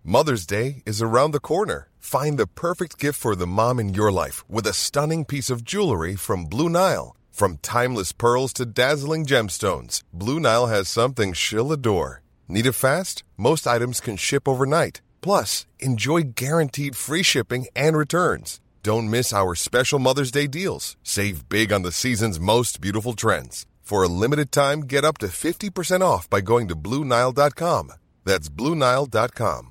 Mother's Day is around the corner. Find the perfect gift for the mom in your life with a stunning piece of jewelry from Blue Nile. From timeless pearls to dazzling gemstones, Blue Nile has something she'll adore. Need it fast? Most items can ship overnight. Plus, enjoy guaranteed free shipping and returns. Don't miss our special Mother's Day deals. Save big on the season's most beautiful trends. For a limited time, get up to 50% off by going to BlueNile.com. That's BlueNile.com.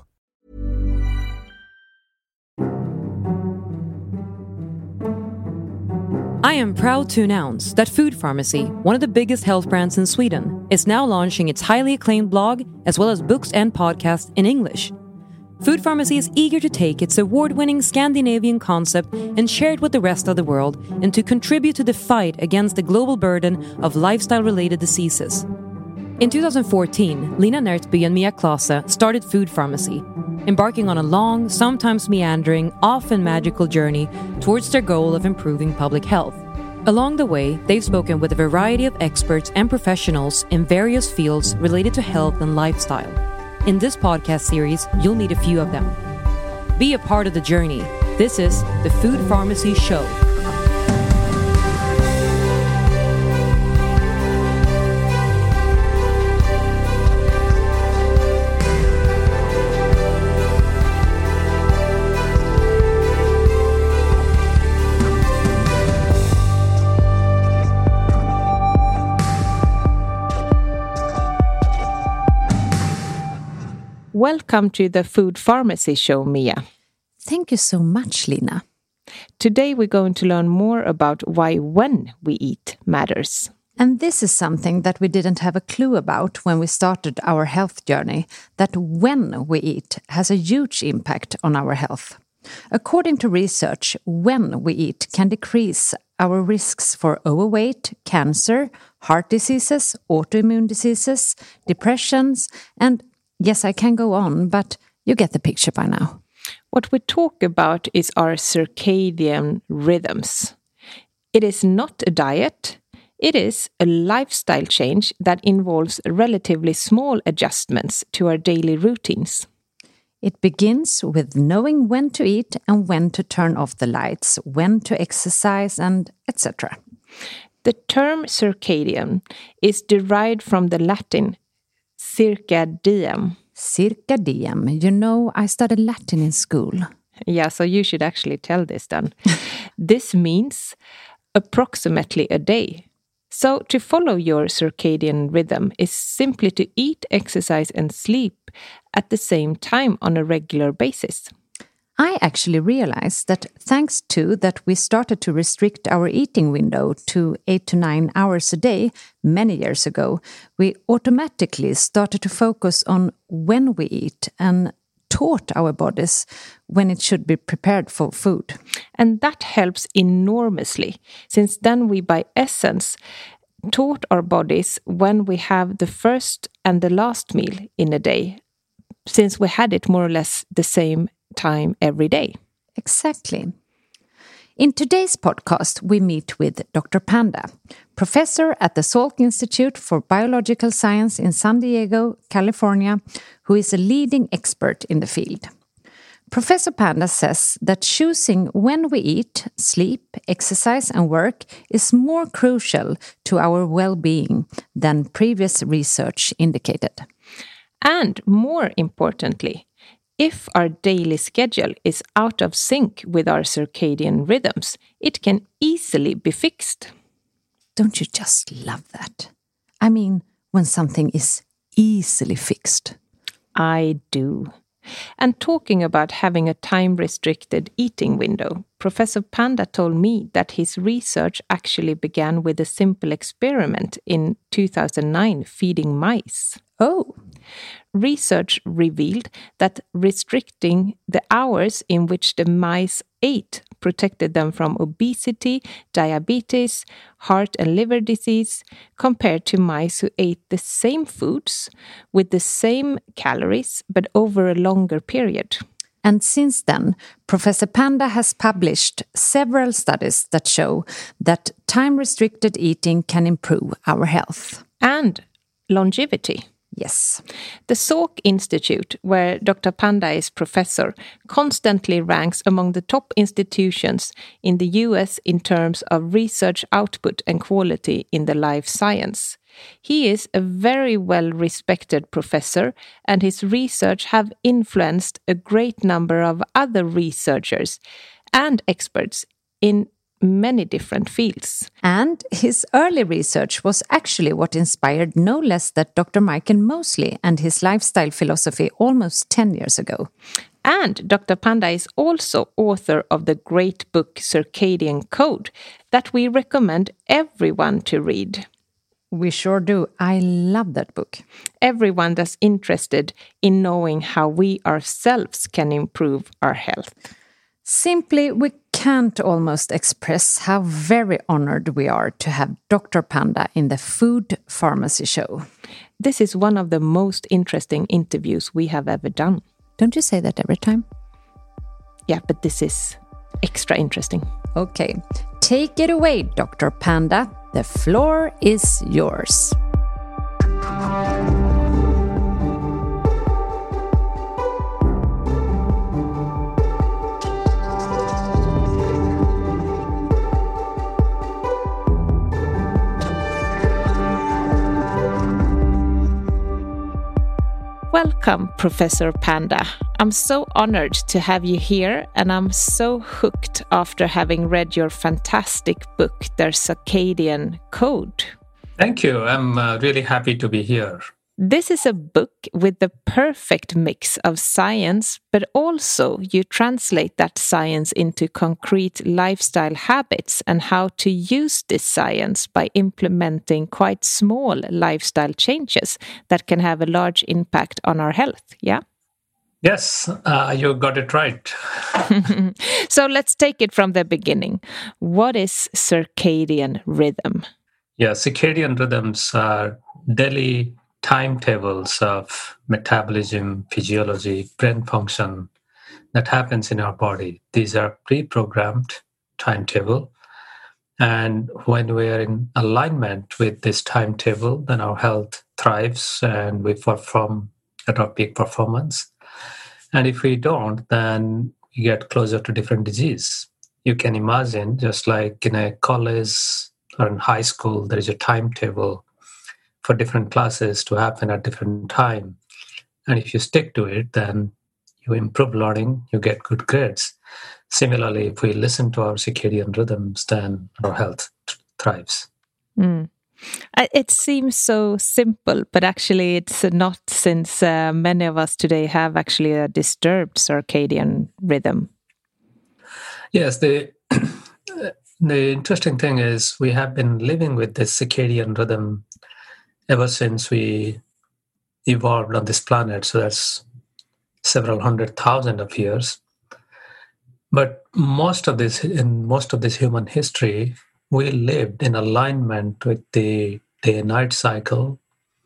I am proud to announce that Food Pharmacy, one of the biggest health brands in Sweden, is now launching its highly acclaimed blog as well as books and podcasts in English. Food Pharmacy is eager to take its award-winning Scandinavian concept and share it with the rest of the world and to contribute to the fight against the global burden of lifestyle-related diseases. In 2014, Lina Närtby and Mia Klase started Food Pharmacy, embarking on a long, sometimes meandering, often magical journey towards their goal of improving public health. Along the way, they've spoken with a variety of experts and professionals in various fields related to health and lifestyle. In this podcast series, you'll meet a few of them. Be a part of the journey. This is the Food Pharmacy Show. Welcome to the Food Pharmacy Show, Mia. Thank you so much, Lina. Today we're going to learn more about why when we eat matters. And this is something that we didn't have a clue about when we started our health journey, that when we eat has a huge impact on our health. According to research, when we eat can decrease our risks for overweight, cancer, heart diseases, autoimmune diseases, depressions, and yes, I can go on, but you get the picture by now. What we talk about is our circadian rhythms. It is not a diet. It is a lifestyle change that involves relatively small adjustments to our daily routines. It begins with knowing when to eat and when to turn off the lights, when to exercise, and etc. The term circadian is derived from the Latin circadian. Circadian. You know, I studied Latin in school. Yeah, so you should actually tell this then. This means approximately a day. So to follow your circadian rhythm is simply to eat, exercise, and sleep at the same time on a regular basis. I actually realized that thanks to that we started to restrict our eating window to 8 to 9 hours a day many years ago, we automatically started to focus on when we eat and taught our bodies when it should be prepared for food. And that helps enormously, since then we by essence taught our bodies when we have the first and the last meal in a day, since we had it more or less the same time every day. Exactly. In today's podcast, we meet with Dr. Panda, professor at the Salk Institute for Biological Science in San Diego, California, who is a leading expert in the field. Professor Panda says that choosing when we eat, sleep, exercise, and work is more crucial to our well-being than previous research indicated. And more importantly, if our daily schedule is out of sync with our circadian rhythms, it can easily be fixed. Don't you just love that? I mean, when something is easily fixed. I do. And talking about having a time-restricted eating window, Professor Panda told me that his research actually began with a simple experiment in 2009 feeding mice. Oh. Research revealed that restricting the hours in which the mice ate protected them from obesity, diabetes, heart and liver disease, compared to mice who ate the same foods with the same calories, but over a longer period. And since then, Professor Panda has published several studies that show that time-restricted eating can improve our health. And longevity. Yes. The Salk Institute, where Dr. Panda is professor, constantly ranks among the top institutions in the US in terms of research output and quality in the life science. He is a very well-respected professor, and his research have influenced a great number of other researchers and experts in many different fields. And his early research was actually what inspired no less than Dr. Michael Mosley and his lifestyle philosophy almost 10 years ago. And Dr. Panda is also author of the great book Circadian Code that we recommend everyone to read. We sure do. I love that book. Everyone that's interested in knowing how we ourselves can improve our health. Simply, we can't almost express how very honored we are to have Dr. Panda in the Food Pharmacy Show. This is one of the most interesting interviews we have ever done. Don't you say that every time? Yeah, but this is extra interesting. Okay, take it away, Dr. Panda. The floor is yours. Welcome, Professor Panda. I'm so honored to have you here, and I'm so hooked after having read your fantastic book, The Circadian Code. Thank you. I'm really happy to be here. This is a book with the perfect mix of science, but also you translate that science into concrete lifestyle habits and how to use this science by implementing quite small lifestyle changes that can have a large impact on our health, yeah? Yes, you got it right. So let's take it from the beginning. What is circadian rhythm? Yeah, circadian rhythms are daily timetables of metabolism, physiology, brain function that happens in our body. These are pre-programmed timetable. And when we are in alignment with this timetable, then our health thrives and we perform at our peak performance. And if we don't, then we get closer to different disease. You can imagine, just like in a college or in high school, there is a timetable for different classes to happen at different time. And if you stick to it, then you improve learning, you get good grades. Similarly, if we listen to our circadian rhythms, then our health thrives. Mm. It seems so simple, but actually it's not, since many of us today have actually a disturbed circadian rhythm. Yes, the interesting thing is we have been living with this circadian rhythm ever since we evolved on this planet. So that's several 100,000 of years. But in most of this human history, we lived in alignment with the day and night cycle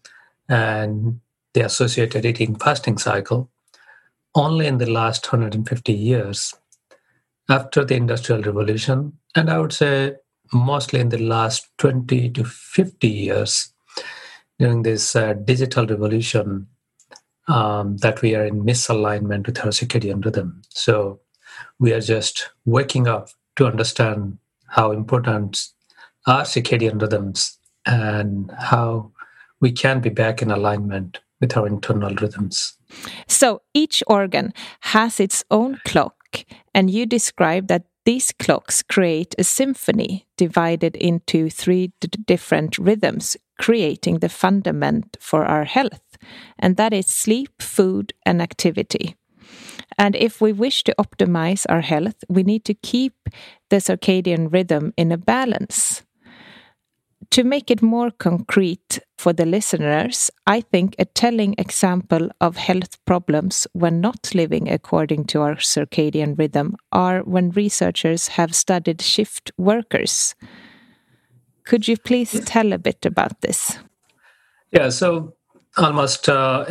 and the associated eating fasting cycle. Only in the last 150 years, after the Industrial Revolution, and I would say mostly in the last 20 to 50 years, during this digital revolution, that we are in misalignment with our circadian rhythm. So we are just waking up to understand how important are circadian rhythms and how we can be back in alignment with our internal rhythms. So each organ has its own clock, and you describe that these clocks create a symphony divided into three different rhythms, creating the fundament for our health, and that is sleep, food, and activity. And if we wish to optimize our health, we need to keep the circadian rhythm in a balance. To make it more concrete for the listeners, I think a telling example of health problems when not living according to our circadian rhythm are when researchers have studied shift workers. Could you please tell a bit about this? Yeah, so almost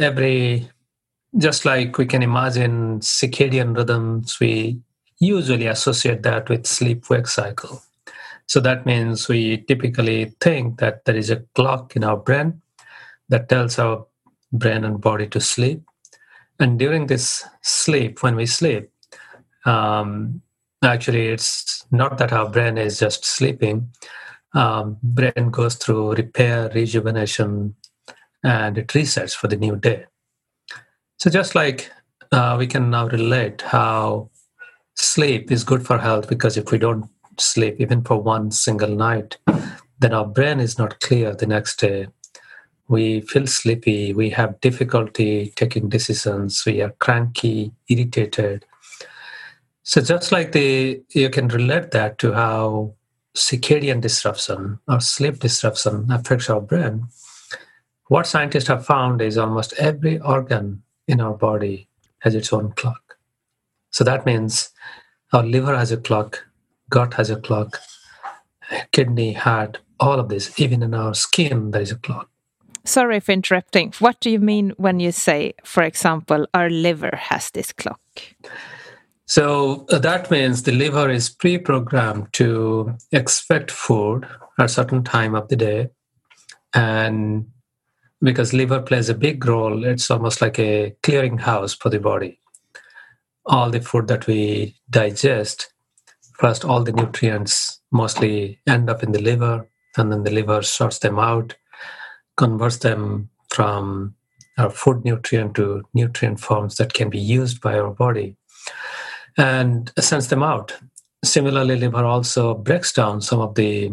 just like we can imagine circadian rhythms, we usually associate that with sleep-wake cycle. So that means we typically think that there is a clock in our brain that tells our brain and body to sleep. And during this sleep, when we sleep, actually it's not that our brain is just sleeping. Brain goes through repair, rejuvenation, and it resets for the new day. So just like we can now relate how sleep is good for health, because if we don't sleep even for one single night, then our brain is not clear the next day. We feel sleepy, we have difficulty taking decisions, we are cranky, irritated. So just like you can relate that to how circadian disruption or sleep disruption affects our brain. What scientists have found is almost every organ in our body has its own clock. So that means our liver has a clock, gut has a clock, kidney, heart, all of this, even in our skin, there is a clock. Sorry for interrupting. What do you mean when you say, for example, our liver has this clock? So that means the liver is pre-programmed to expect food at a certain time of the day. And because liver plays a big role, it's almost like a clearinghouse for the body. All the food that we digest, first all the nutrients mostly end up in the liver, and then the liver sorts them out, converts them from our food nutrient to nutrient forms that can be used by our body, and sends them out. Similarly, liver also breaks down some of the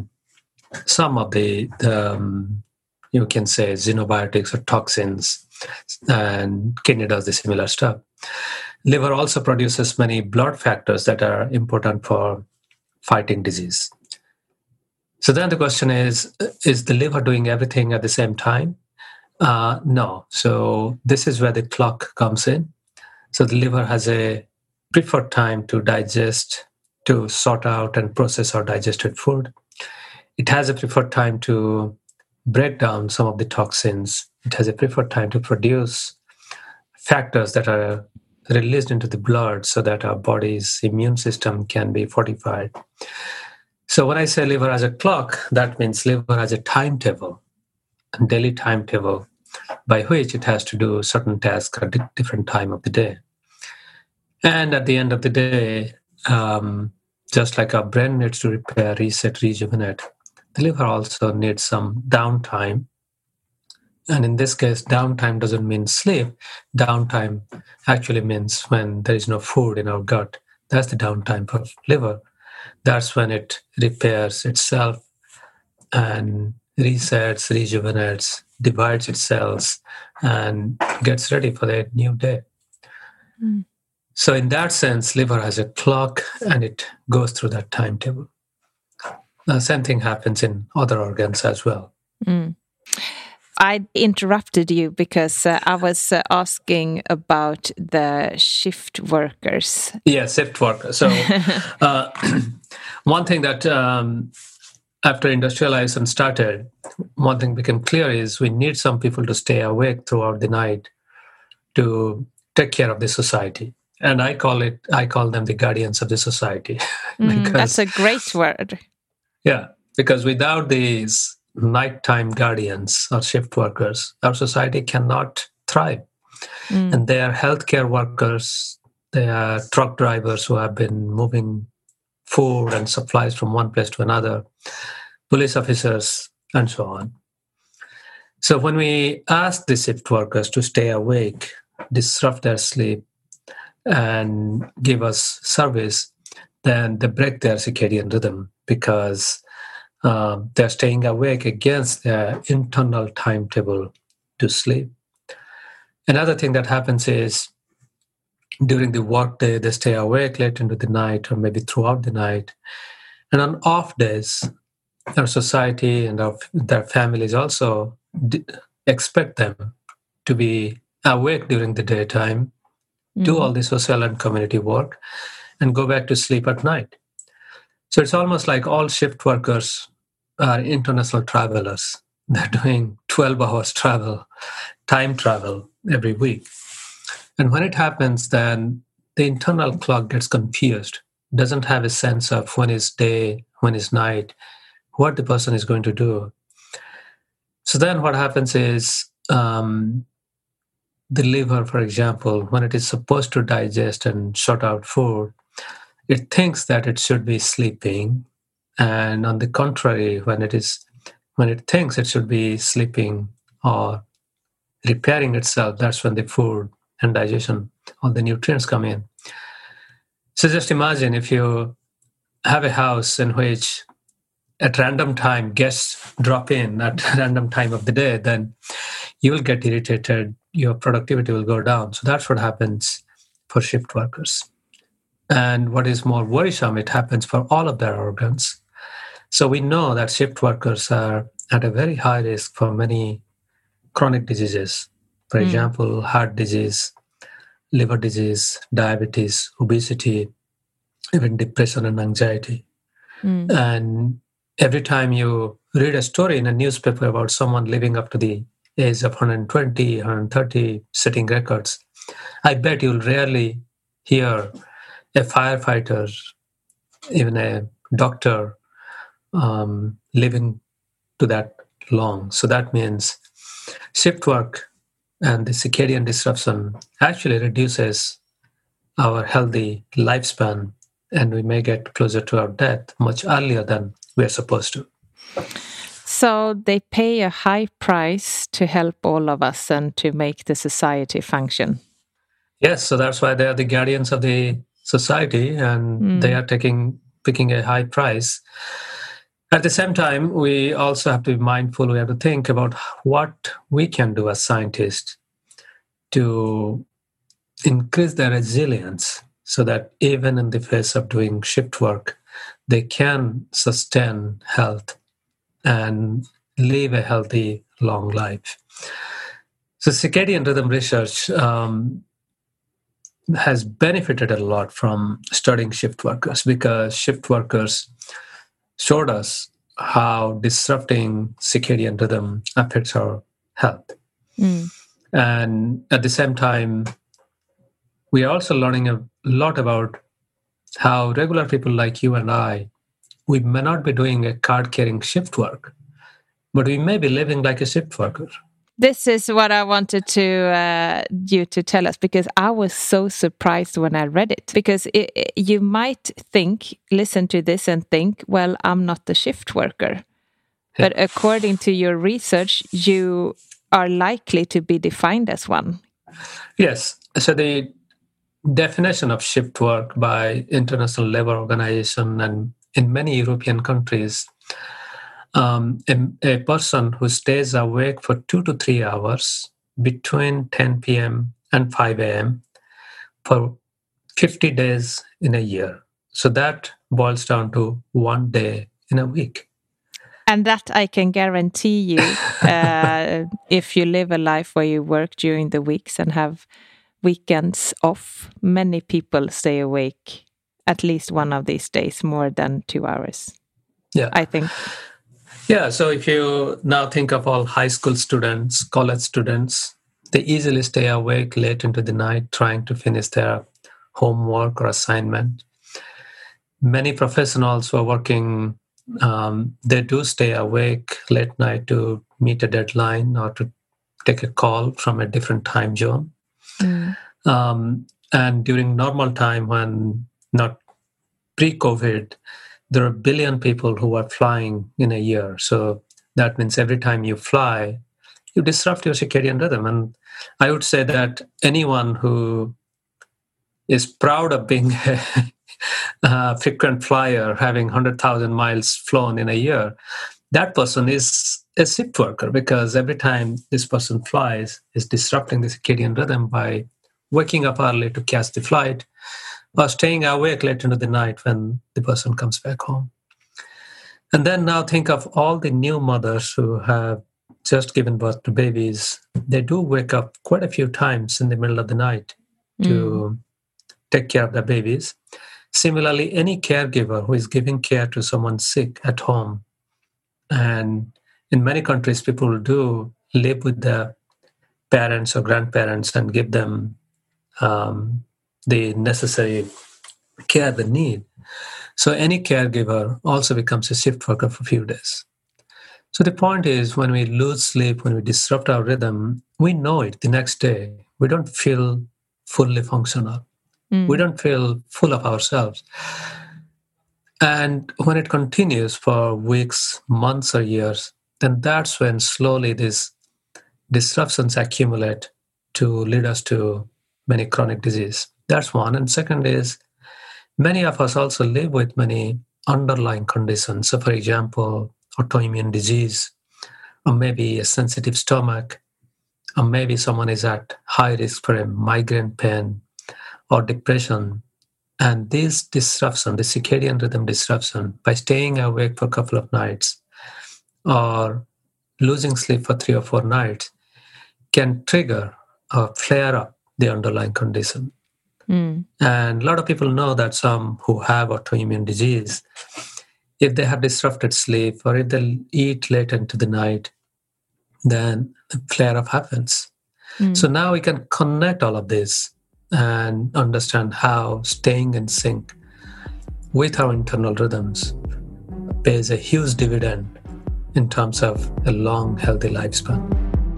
you can say xenobiotics or toxins, and kidney does the similar stuff. Liver also produces many blood factors that are important for fighting disease. So then the question is the liver doing everything at the same time? No. So this is where the clock comes in. So the liver has a preferred time to digest, to sort out and process our digested food. It has a preferred time to break down some of the toxins. It has a preferred time to produce factors that are released into the blood so that our body's immune system can be fortified. So when I say liver has a clock, that means liver has a timetable, a daily timetable, by which it has to do certain tasks at a different time of the day. And at the end of the day, just like our brain needs to repair, reset, rejuvenate, the liver also needs some downtime. And in this case, downtime doesn't mean sleep. Downtime actually means when there is no food in our gut. That's the downtime for liver. That's when it repairs itself and resets, rejuvenates, divides its cells, and gets ready for the new day. Mm. So in that sense, liver has a clock and it goes through that timetable. The same thing happens in other organs as well. Mm. I interrupted you because I was asking about the shift workers. Yeah, shift workers. So one thing that after industrialization started, one thing became clear is we need some people to stay awake throughout the night to take care of the society. And I call them the guardians of the society. That's a great word. Yeah, because without these nighttime guardians or shift workers, our society cannot thrive. And they are healthcare workers, they are truck drivers who have been moving food and supplies from one place to another, police officers, and so on. So when we ask the shift workers to stay awake, disrupt their sleep, and give us service, then they break their circadian rhythm because they're staying awake against their internal timetable to sleep. Another thing that happens is during the workday, they stay awake late into the night or maybe throughout the night. And on off days, our society and their families also expect them to be awake during the daytime, do all the social and community work, and go back to sleep at night. So it's almost like all shift workers are international travelers. They're doing 12 hours time travel every week. And when it happens, then the internal clock gets confused, doesn't have a sense of when is day, when is night, what the person is going to do. So then what happens is the liver, for example, when it is supposed to digest and shut out food, it thinks that it should be sleeping. And on the contrary, when it thinks it should be sleeping or repairing itself, that's when the food and digestion, all the nutrients come in. So just imagine if you have a house in which at random time guests drop in at random time of the day, then you will get irritated, your productivity will go down. So that's what happens for shift workers. And what is more worrisome, it happens for all of their organs. So we know that shift workers are at a very high risk for many chronic diseases. For example, heart disease, liver disease, diabetes, obesity, even depression and anxiety. And every time you read a story in a newspaper about someone living up to the age of 120, 130, setting records, I bet you'll rarely hear a firefighter, even a doctor, living to that long. So that means shift work and the circadian disruption actually reduces our healthy lifespan, and we may get closer to our death much earlier than we're supposed to. So they pay a high price to help all of us and to make the society function. Yes, so that's why they are the guardians of the society, and they are picking a high price. At the same time, we also have to be mindful. We have to think about what we can do as scientists to increase their resilience so that even in the face of doing shift work, they can sustain health and live a healthy, long life. So circadian rhythm research has benefited a lot from studying shift workers, because shift workers showed us how disrupting circadian rhythm affects our health. And at the same time, we are also learning a lot about how regular people like you and I, we may not be doing a card-carrying shift work, but we may be living like a shift worker. This is what I wanted you to tell us, because I was so surprised when I read it. Because you might listen to this and think, well, I'm not a shift worker. But according to your research, you are likely to be defined as one. Yes. So the definition of shift work by International Labour Organization and in many European countries, a person who stays awake for 2 to 3 hours between 10 p.m. and 5 a.m. for 50 days in a year. So that boils down to 1 day in a week. And that I can guarantee you, if you live a life where you work during the weeks and have weekends off, many people stay awake at least one of these days more than 2 hours. Yeah, I think. Yeah, so if you now think of all high school students, college students, they easily stay awake late into the night trying to finish their homework or assignment. Many professionals who are working, they do stay awake late night to meet a deadline or to take a call from a different time zone. And during normal time, when not pre-COVID, there are 1 billion people who are flying in a year. So that means every time you fly, you disrupt your circadian rhythm. And I would say that anyone who is proud of being a frequent flyer, having 100,000 miles flown in a year, that person is a shift worker, because every time this person flies is disrupting the circadian rhythm by waking up early to catch the flight, or staying awake late into the night when the person comes back home. And then now think of all the new mothers who have just given birth to babies. They do wake up quite a few times in the middle of the night to take care of their babies. Similarly, any caregiver who is giving care to someone sick at home, and in many countries, people do live with their parents or grandparents and give them the necessary care they need. So any caregiver also becomes a shift worker for a few days. So the point is, when we lose sleep, when we disrupt our rhythm, we know it the next day. We don't feel fully functional. We don't feel full of ourselves. And when it continues for weeks, months, or years, then that's when slowly these disruptions accumulate to lead us to many chronic disease. That's one. And second is, many of us also live with many underlying conditions. So, for example, autoimmune disease, or maybe a sensitive stomach, or maybe someone is at high risk for a migraine pain or depression. And this disruption, the circadian rhythm disruption, by staying awake for a couple of nights or losing sleep for 3 or 4 nights, can trigger or flare up the underlying condition. And a lot of people know that some who have autoimmune disease, if they have disrupted sleep or if they eat late into the night, then a flare-up happens. So now we can connect all of this and understand how staying in sync with our internal rhythms pays a huge dividend in terms of a long, healthy lifespan.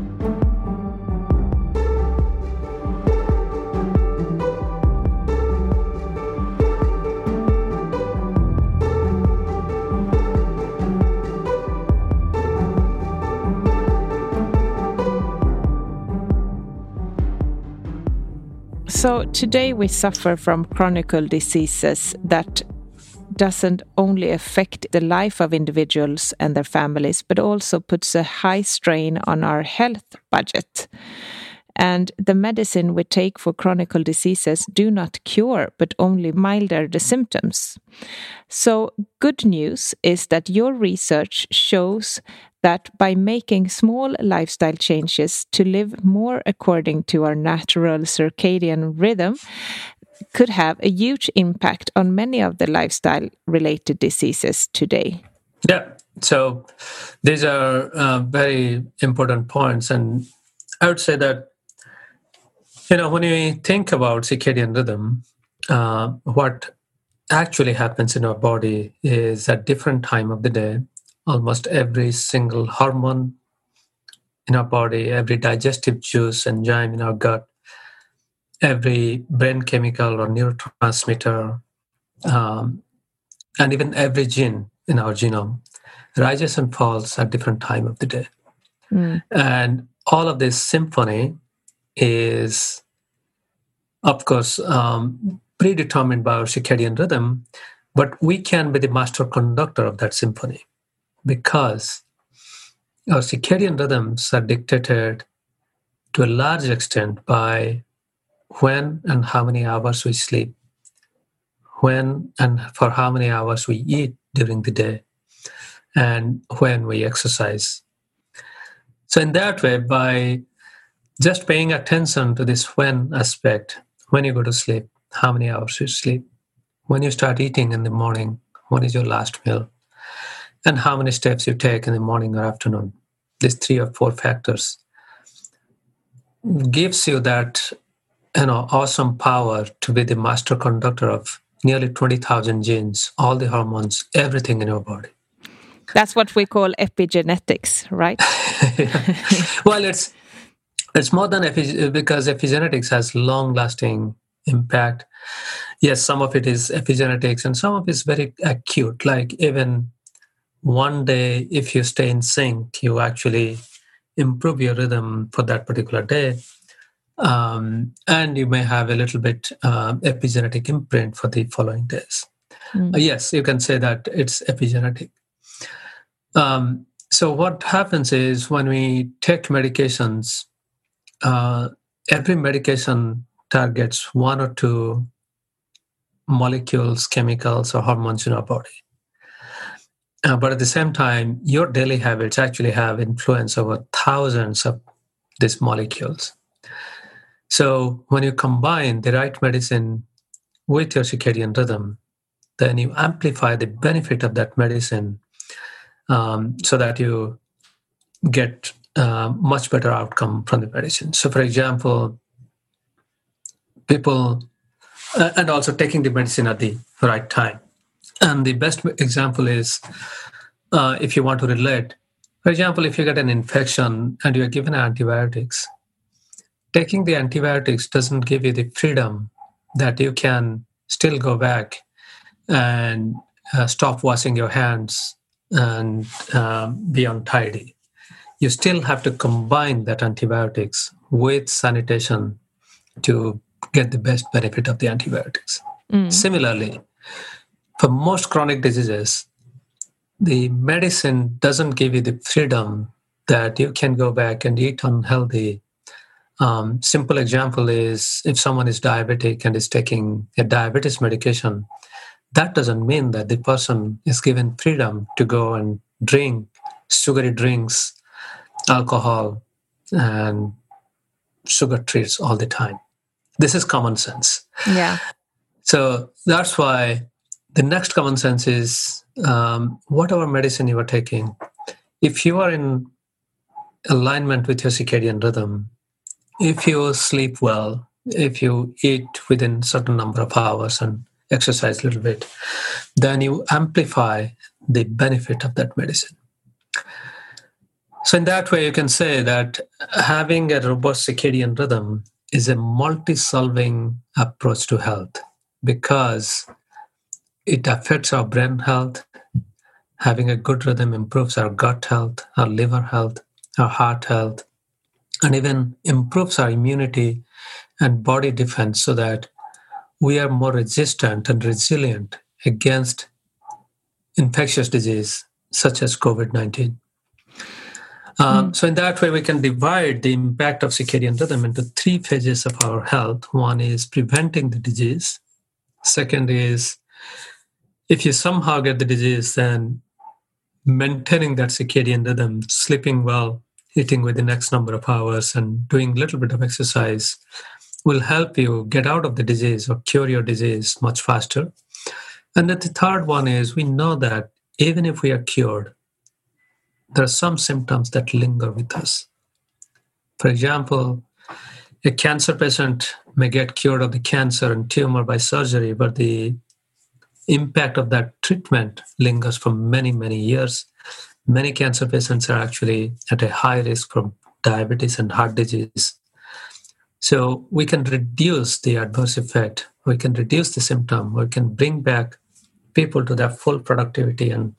So today we suffer from chronic diseases that doesn't only affect the life of individuals and their families, but also puts a high strain on our health budget. And the medicine we take for chronic diseases do not cure, but only milder the symptoms. So good news is that your research shows that by making small lifestyle changes to live more according to our natural circadian rhythm could have a huge impact on many of the lifestyle-related diseases today. Yeah, so these are very important points. And I would say that, when we think about circadian rhythm, what actually happens in our body is at different time of the day, almost every single hormone in our body, every digestive juice, enzyme in our gut, every brain chemical or neurotransmitter, and even every gene in our genome rises and falls at different time of the day. And all of this symphony is, of course, predetermined by our circadian rhythm, but we can be the master conductor of that symphony because our circadian rhythms are dictated to a large extent by when and how many hours we sleep, when and for how many hours we eat during the day, and when we exercise. So in that way, by just paying attention to this when aspect, when you go to sleep, how many hours you sleep, when you start eating in the morning, what is your last meal, and how many steps you take in the morning or afternoon. These 3 or 4 factors gives you that awesome power to be the master conductor of nearly 20,000 genes, all the hormones, everything in your body. That's what we call epigenetics, right? Well, it's more than because epigenetics has long-lasting impact. Yes, some of it is epigenetics and some of it is very acute. Like even one day, if you stay in sync, you actually improve your rhythm for that particular day. And you may have a little bit epigenetic imprint for the following days. Yes, you can say that it's epigenetic. So what happens is when we take medications, every medication targets 1 or 2 molecules, chemicals, or hormones in our body. But at the same time, your daily habits actually have influence over thousands of these molecules. So when you combine the right medicine with your circadian rhythm, then you amplify the benefit of that medicine so that you get much better outcome from the medicine. So for example, people, and also taking the medicine at the right time. And the best example is, if you want to relate, For example, if you get an infection and you are given antibiotics, taking the antibiotics doesn't give you the freedom that you can still go back and stop washing your hands and be untidy. You still have to combine that antibiotics with sanitation to get the best benefit of the antibiotics. Similarly, for most chronic diseases, the medicine doesn't give you the freedom that you can go back and eat unhealthy. Simple example is if someone is diabetic and is taking a diabetes medication, that doesn't mean that the person is given freedom to go and drink sugary drinks, alcohol, and sugar treats all the time. This is common sense. Yeah. So that's why the next common sense is whatever medicine you are taking, if you are in alignment with your circadian rhythm, if you sleep well, if you eat within certain number of hours and exercise a little bit, then you amplify the benefit of that medicine. So in that way, you can say that having a robust circadian rhythm is a multi-solving approach to health because it affects our brain health. Having a good rhythm improves our gut health, our liver health, our heart health, and even improves our immunity and body defense so that we are more resistant and resilient against infectious disease such as COVID-19. So in that way, we can divide the impact of circadian rhythm into 3 phases of our health. One is preventing the disease. Second is if you somehow get the disease, then maintaining that circadian rhythm, sleeping well, eating within X number of hours, and doing a little bit of exercise will help you get out of the disease or cure your disease much faster. And then the third one is we know that even if we are cured, there are some symptoms that linger with us. For example, a cancer patient may get cured of the cancer and tumor by surgery, but the impact of that treatment lingers for many, many years. Many cancer patients are actually at a high risk from diabetes and heart disease. So we can reduce the adverse effect, we can reduce the symptom, we can bring back people to their full productivity and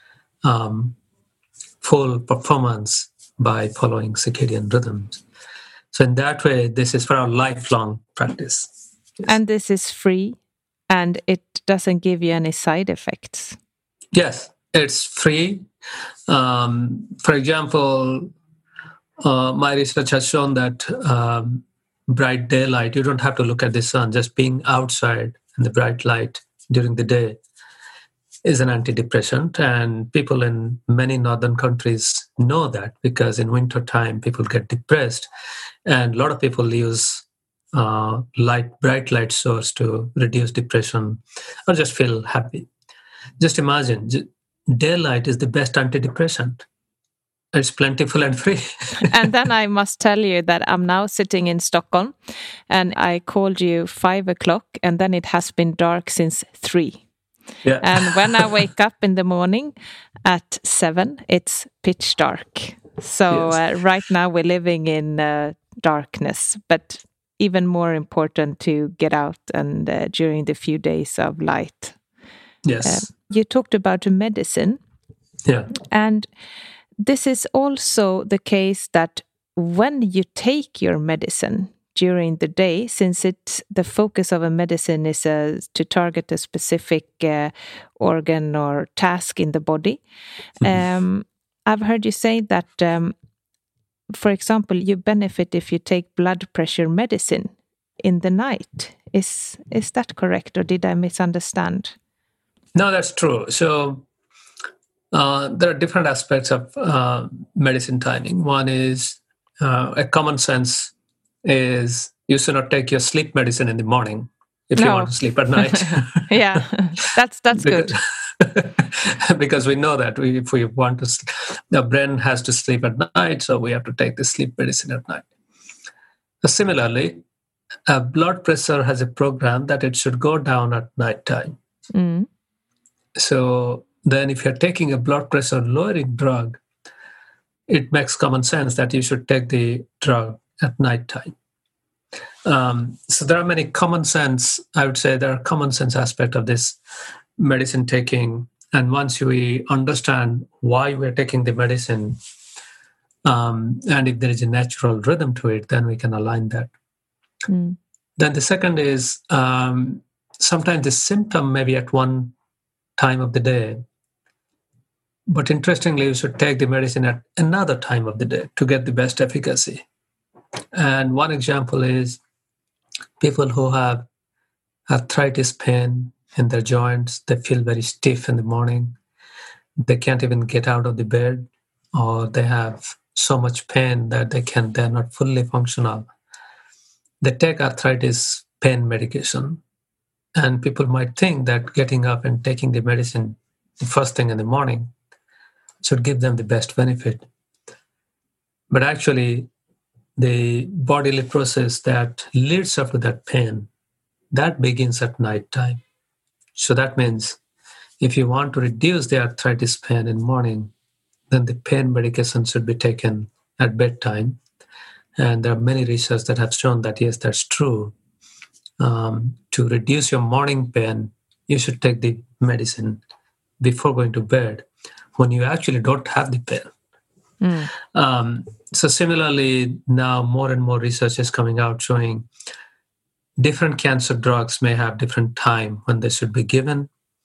full performance by following circadian rhythms. So in that way, this is for our lifelong practice. Yes. And this is free and it doesn't give you any side effects. Yes, it's free. For example, my research has shown that bright daylight, you don't have to look at the sun, just being outside in the bright light during the day is an antidepressant, and people in many northern countries know that because in winter time people get depressed, and a lot of people use bright light source to reduce depression or just feel happy. Just imagine, daylight is the best antidepressant. It's plentiful and free. And then I must tell you that I'm now sitting in Stockholm, and I called you 5 o'clock, and then it has been dark since 3. Yeah. And when I wake up in the morning at 7, it's pitch dark. So Yes. Right now we're living in darkness, but even more important to get out and during the few days of light. Yes. You talked about medicine. Yeah. And this is also the case that when you take your medicine during the day, since the focus of a medicine is to target a specific organ or task in the body. I've heard you say that, for example, you benefit if you take blood pressure medicine in the night. Is that correct, or did I misunderstand? No, that's true. So there are different aspects of medicine timing. One is a common sense is you should not take your sleep medicine in the morning if you want to sleep at night. Yeah, that's good. Because we know that if we want to, the brain has to sleep at night, so we have to take the sleep medicine at night. Similarly, blood pressure has a program that it should go down at nighttime. So then if you're taking a blood pressure lowering drug, it makes common sense that you should take the drug at nighttime. So there are many common sense, I would say there are common sense aspects of this medicine taking. And once we understand why we're taking the medicine, and if there is a natural rhythm to it, then we can align that. Then the second is sometimes the symptom may be at one time of the day, but interestingly, you should take the medicine at another time of the day to get the best efficacy. And one example is people who have arthritis pain in their joints, they feel very stiff in the morning. They can't even get out of the bed, or they have so much pain that they're not fully functional. They take arthritis pain medication. And people might think that getting up and taking the medicine the first thing in the morning should give them the best benefit. But actually, the bodily process that leads up to that pain, that begins at night time. So that means if you want to reduce the arthritis pain in the morning, then the pain medication should be taken at bedtime. And there are many research that have shown that, yes, that's true. To reduce your morning pain, you should take the medicine before going to bed when you actually don't have the pain. So similarly, now more and more research is coming out showing different cancer drugs may have different time when they should be given.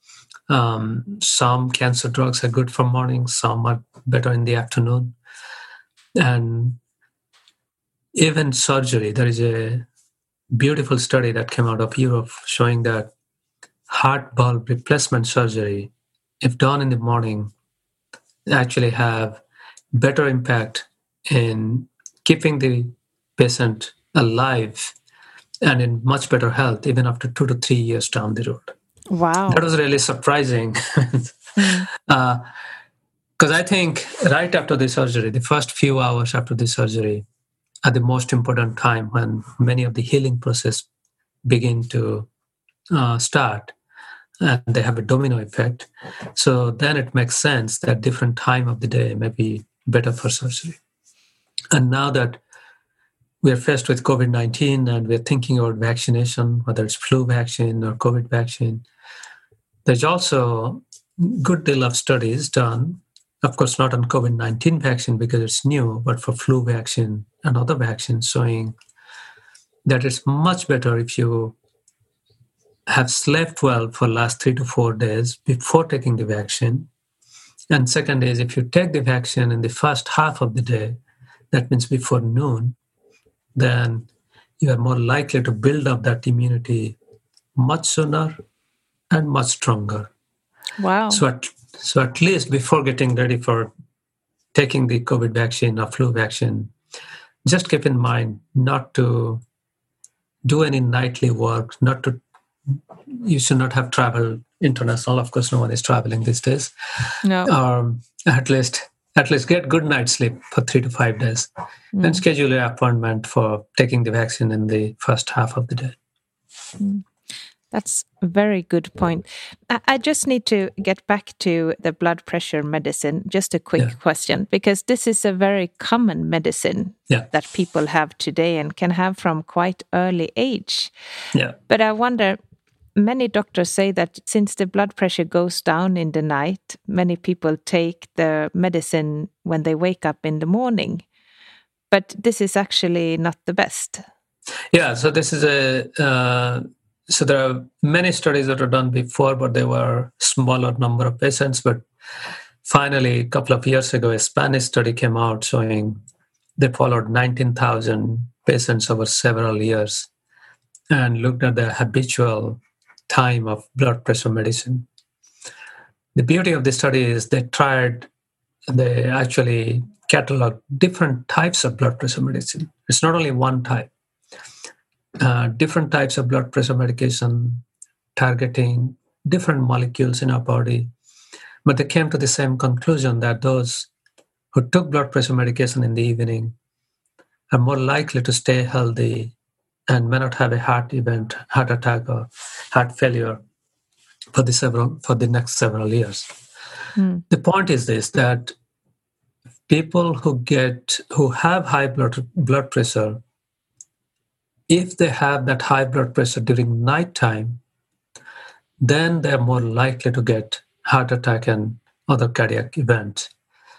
Some cancer drugs are good for morning, some are better in the afternoon. And even surgery, there is a beautiful study that came out of Europe showing that heart valve replacement surgery, if done in the morning, actually have better impact in keeping the patient alive and in much better health even after 2 to 3 years down the road. Wow. That was really surprising. Because I think right after the surgery, the first few hours after the surgery are the most important time when many of the healing process begin to start, and they have a domino effect. So then it makes sense that different time of the day may be better for surgery. And now that we are faced with COVID-19 and we're thinking about vaccination, whether it's flu vaccine or COVID vaccine, there's also a good deal of studies done, of course not on COVID-19 vaccine because it's new, but for flu vaccine and other vaccines, showing that it's much better if you have slept well for the last 3 to 4 days before taking the vaccine. And second is if you take the vaccine in the first half of the day, that means before noon, then you are more likely to build up that immunity much sooner and much stronger. Wow. So at least before getting ready for taking the COVID vaccine or flu vaccine, just keep in mind not to do any nightly work, you should not have traveled international. Of course, no one is traveling these days. No. At least get good night's sleep for 3 to 5 days and schedule an appointment for taking the vaccine in the first half of the day. That's a very good point. I just need to get back to the blood pressure medicine. Just a quick question, because this is a very common medicine that people have today and can have from quite early age. Yeah. But I wonder, many doctors say that since the blood pressure goes down in the night, many people take the medicine when they wake up in the morning. But this is actually not the best. Yeah, so this is so there are many studies that were done before, but they were smaller number of patients. But finally, a couple of years ago, a Spanish study came out showing they followed 19,000 patients over several years and looked at the habitual time of blood pressure medicine. The beauty of this study is they actually cataloged different types of blood pressure medicine. It's not only one type. Different types of blood pressure medication targeting different molecules in our body. But they came to the same conclusion that those who took blood pressure medication in the evening are more likely to stay healthy and may not have a heart attack or heart failure for the next several years. The point is this, that people who have high blood pressure, if they have that high blood pressure during nighttime, then they're more likely to get heart attack and other cardiac events.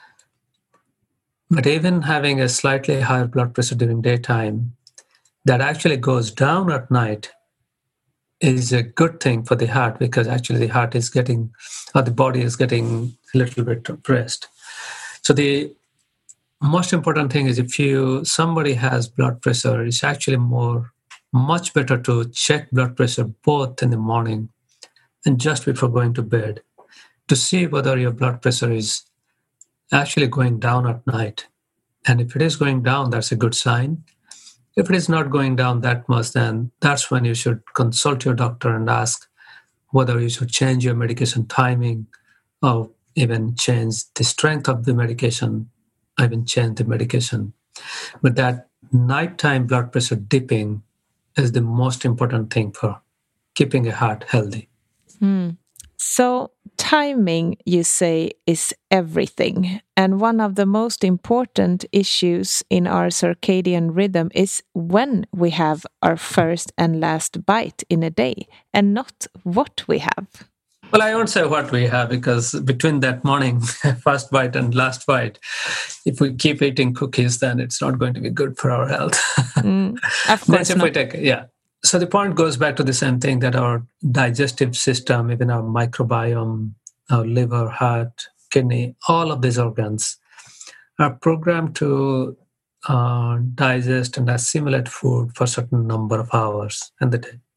But even having a slightly higher blood pressure during daytime, that actually goes down at night, is a good thing for the heart, because actually the heart is getting, or the body is getting a little bit of rest. So the most important thing is, if somebody has blood pressure, it's actually much better to check blood pressure both in the morning and just before going to bed, to see whether your blood pressure is actually going down at night. And if it is going down, that's a good sign. If it is not going down that much, then that's when you should consult your doctor and ask whether you should change your medication timing, or even change the strength of the medication, even change the medication. But that nighttime blood pressure dipping is the most important thing for keeping a heart healthy. So timing, you say, is everything. And one of the most important issues in our circadian rhythm is when we have our first and last bite in a day, and not what we have. Well, I won't say what we have, because between that morning first bite and last bite, if we keep eating cookies, then it's not going to be good for our health. Of course not. So the point goes back to the same thing, that our digestive system, even our microbiome, our liver, heart, kidney, all of these organs are programmed to digest and assimilate food for a certain number of hours in the day.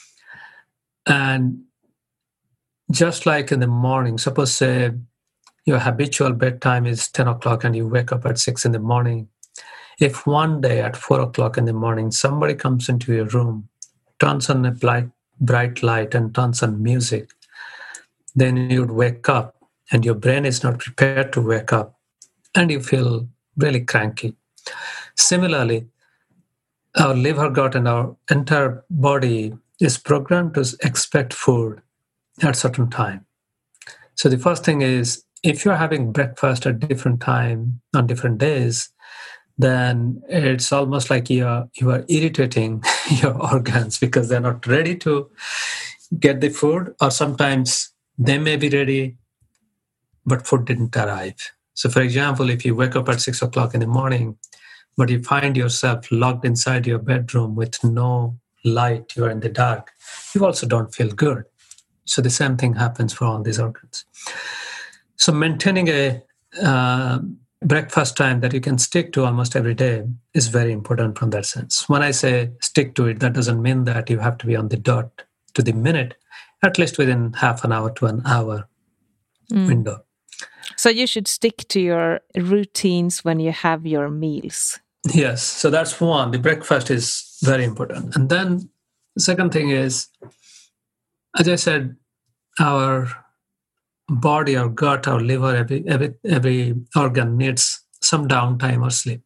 And just like in the morning, suppose say your habitual bedtime is 10 o'clock and you wake up at 6 in the morning. If one day at 4 o'clock in the morning, somebody comes into your room, turns on a bright light and turns on music, then you'd wake up and your brain is not prepared to wake up and you feel really cranky. Similarly, our liver, gut, and our entire body is programmed to expect food at a certain time. So the first thing is, if you're having breakfast at different time on different days, then it's almost like you are irritating your organs, because they're not ready to get the food, or sometimes they may be ready, but food didn't arrive. So for example, if you wake up at 6 o'clock in the morning, but you find yourself locked inside your bedroom with no light, you're in the dark, you also don't feel good. So the same thing happens for all these organs. So maintaining a breakfast time that you can stick to almost every day is very important from that sense. When I say stick to it, that doesn't mean that you have to be on the dot to the minute, at least within half an hour to an hour window. So you should stick to your routines when you have your meals. Yes, so that's one. The breakfast is very important. And then the second thing is, as I said, our body, our gut, our liver, every organ needs some downtime or sleep.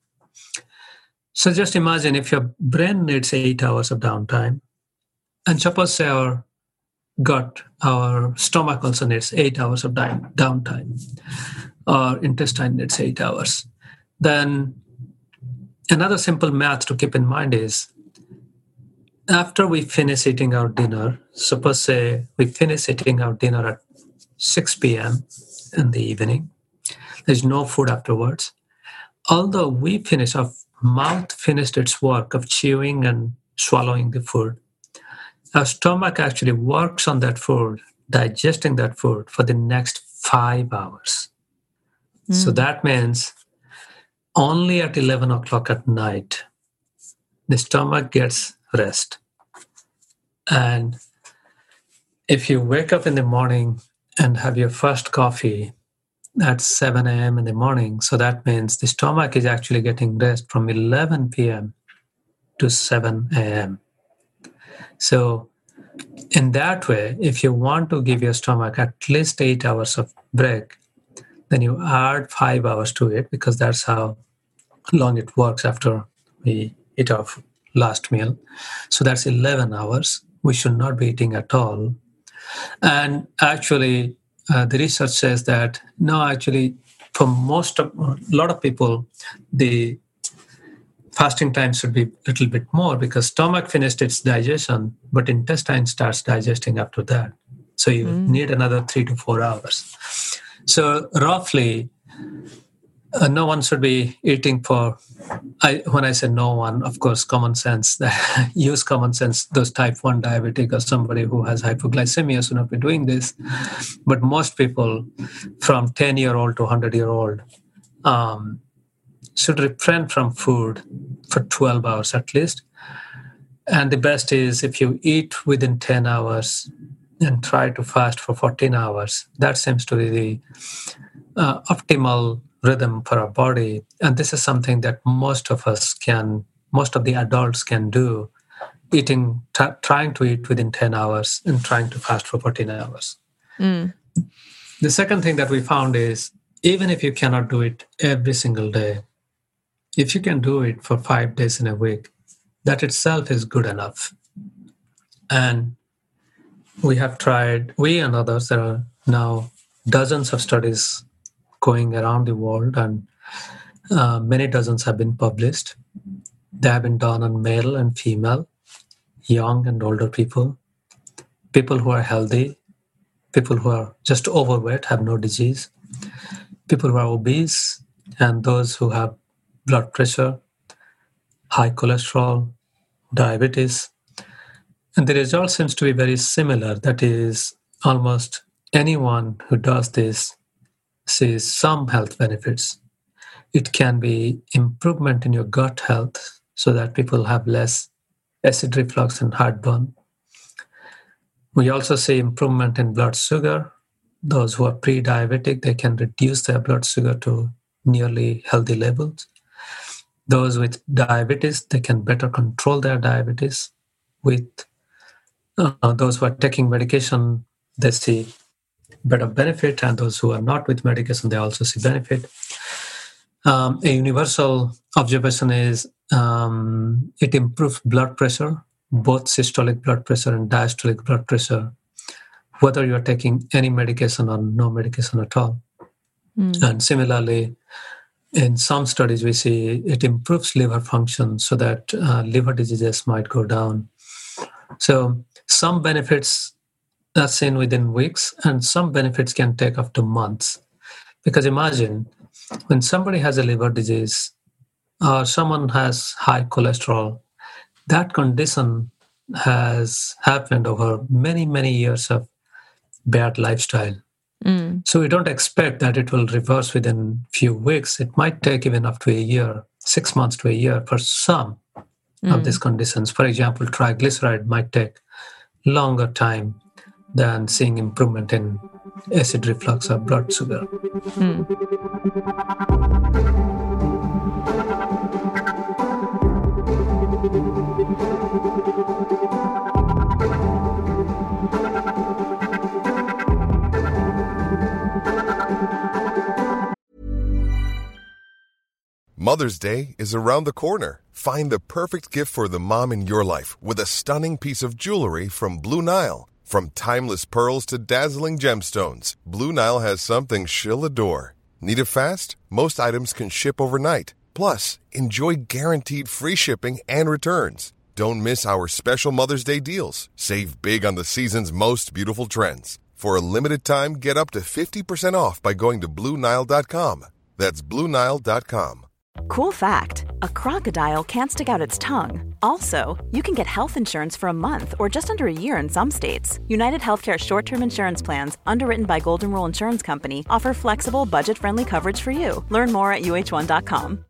So just imagine if your brain needs 8 hours of downtime, and suppose say our gut, our stomach also needs 8 hours of downtime, or intestine needs 8 hours, then another simple math to keep in mind is, after we finish eating our dinner, suppose say we finish eating our dinner at 6 p.m. in the evening, there's no food afterwards. Although our mouth finished its work of chewing and swallowing the food, our stomach actually works on that food, digesting that food for the next 5 hours. So that means only at 11 o'clock at night, the stomach gets rest. And if you wake up in the morning and have your first coffee at 7 a.m. in the morning, so that means the stomach is actually getting rest from 11 p.m. to 7 a.m. So in that way, if you want to give your stomach at least 8 hours of break, then you add 5 hours to it, because that's how long it works after we eat our last meal. So that's 11 hours. We should not be eating at all. And actually, the research says that, no, actually, for a lot of people, the fasting time should be a little bit more because stomach finished its digestion, but intestine starts digesting after that. So you need another 3 to 4 hours. So roughly, no one should be eating when I say no one, of course, common sense, use common sense, those type 1 diabetic or somebody who has hypoglycemia should not be doing this. But most people from 10-year-old to 100-year-old should refrain from food for 12 hours at least. And the best is if you eat within 10 hours and try to fast for 14 hours. That seems to be the optimal rhythm for our body. And this is something that most of the adults can do, trying to eat within 10 hours and trying to fast for 14 hours. The second thing that we found is, even if you cannot do it every single day, if you can do it for 5 days in a week, that itself is good enough. And we and others, there are now dozens of studies going around the world, and many dozens have been published. They have been done on male and female, young and older people who are healthy, people who are just overweight, have no disease, people who are obese, and those who have blood pressure, high cholesterol, diabetes. And the result seems to be very similar. That is, almost anyone who does this sees some health benefits. It can be improvement in your gut health so that people have less acid reflux and heartburn. We also see improvement in blood sugar. Those who are pre-diabetic, they can reduce their blood sugar to nearly healthy levels. Those with diabetes, they can better control their diabetes. With those who are taking medication, they see better benefit, and those who are not with medication, they also see benefit. A universal observation is it improves blood pressure, both systolic blood pressure and diastolic blood pressure, whether you are taking any medication or no medication at all. And similarly, in some studies, we see it improves liver function so that liver diseases might go down. So some benefits are seen within weeks, and some benefits can take up to months. Because imagine, when somebody has a liver disease or someone has high cholesterol, that condition has happened over many, many years of bad lifestyle. So we don't expect that it will reverse within few weeks. It might take even up to a year, 6 months to a year for some of these conditions. For example, triglyceride might take longer time than seeing improvement in acid reflux or blood sugar. Mother's Day is around the corner. Find the perfect gift for the mom in your life with a stunning piece of jewelry from Blue Nile. From timeless pearls to dazzling gemstones, Blue Nile has something she'll adore. Need it fast? Most items can ship overnight. Plus, enjoy guaranteed free shipping and returns. Don't miss our special Mother's Day deals. Save big on the season's most beautiful trends. For a limited time, get up to 50% off by going to BlueNile.com. That's BlueNile.com. Cool fact, a crocodile can't stick out its tongue. Also, you can get health insurance for a month or just under a year in some states. United Healthcare short-term insurance plans, underwritten by Golden Rule Insurance Company, offer flexible, budget-friendly coverage for you. Learn more at UH1.com.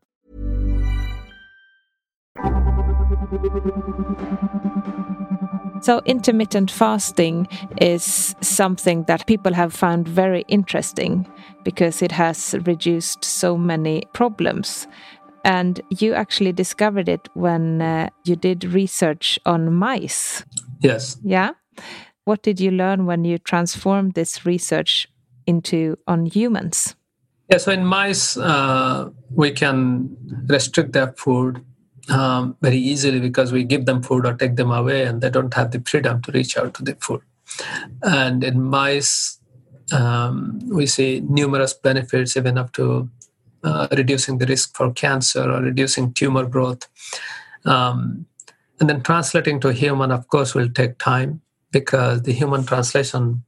So intermittent fasting is something that people have found very interesting because it has reduced so many problems. And you actually discovered it when you did research on mice. Yes. Yeah? What did you learn when you transformed this research on humans? Yeah, so in mice, we can restrict their food very easily because we give them food or take them away and they don't have the freedom to reach out to the food. And in mice, we see numerous benefits, even up to reducing the risk for cancer or reducing tumor growth. And then translating to human, of course, will take time, because the human translation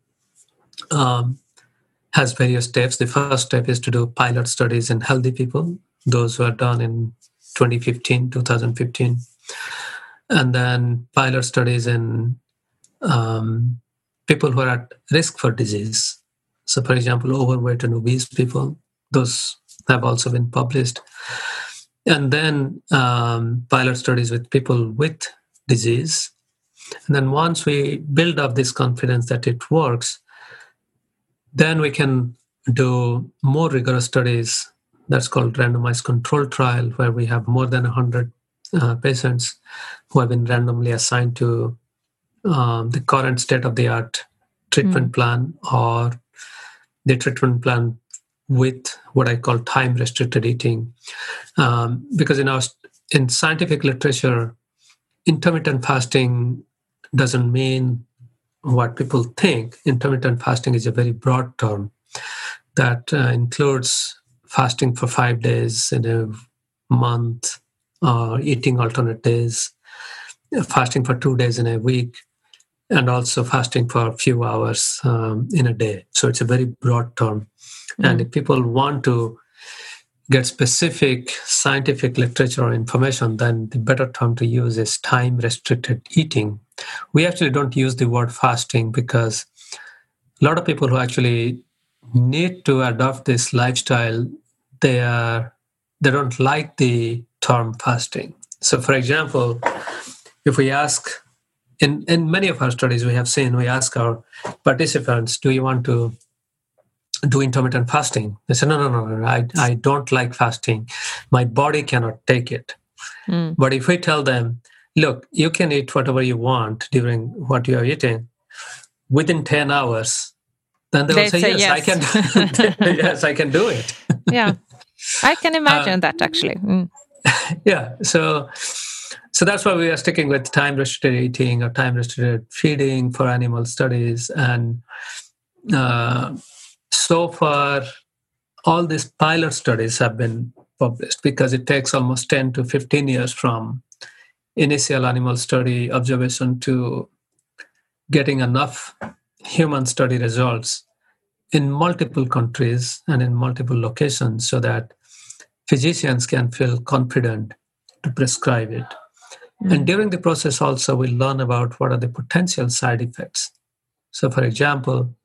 has various steps. The first step is to do pilot studies in healthy people. Those were done in 2015. And then pilot studies in people who are at risk for disease. So, for example, overweight and obese people, those have also been published. And then pilot studies with people with disease. And then once we build up this confidence that it works, then we can do more rigorous studies. That's called randomized control trial, where we have more than 100 patients who have been randomly assigned to the current state-of-the-art treatment plan, or the treatment plan with what I call time-restricted eating. Because in scientific literature, intermittent fasting doesn't mean what people think. Intermittent fasting is a very broad term that includes fasting for 5 days in a month, eating alternate days, fasting for 2 days in a week, and also fasting for a few hours in a day. So it's a very broad term. And if people want to get specific scientific literature or information, then the better term to use is time-restricted eating. We actually don't use the word fasting, because a lot of people who actually need to adopt this lifestyle, they don't like the term fasting. So, for example, if we ask, in many of our studies we ask our participants, do you want to do intermittent fasting? They say, no, I don't like fasting. My body cannot take it. But if we tell them, look, you can eat whatever you want during what you are eating within 10 hours, then they will say, yes, I can. Yes, I can do it. Yeah, I can imagine that actually. Yeah, so that's why we are sticking with time-restricted eating or time-restricted feeding for animal studies. And so far, all these pilot studies have been published, because it takes almost 10 to 15 years from initial animal study observation to getting enough human study results in multiple countries and in multiple locations so that physicians can feel confident to prescribe it. And during the process also, we learn about what are the potential side effects. So, for example,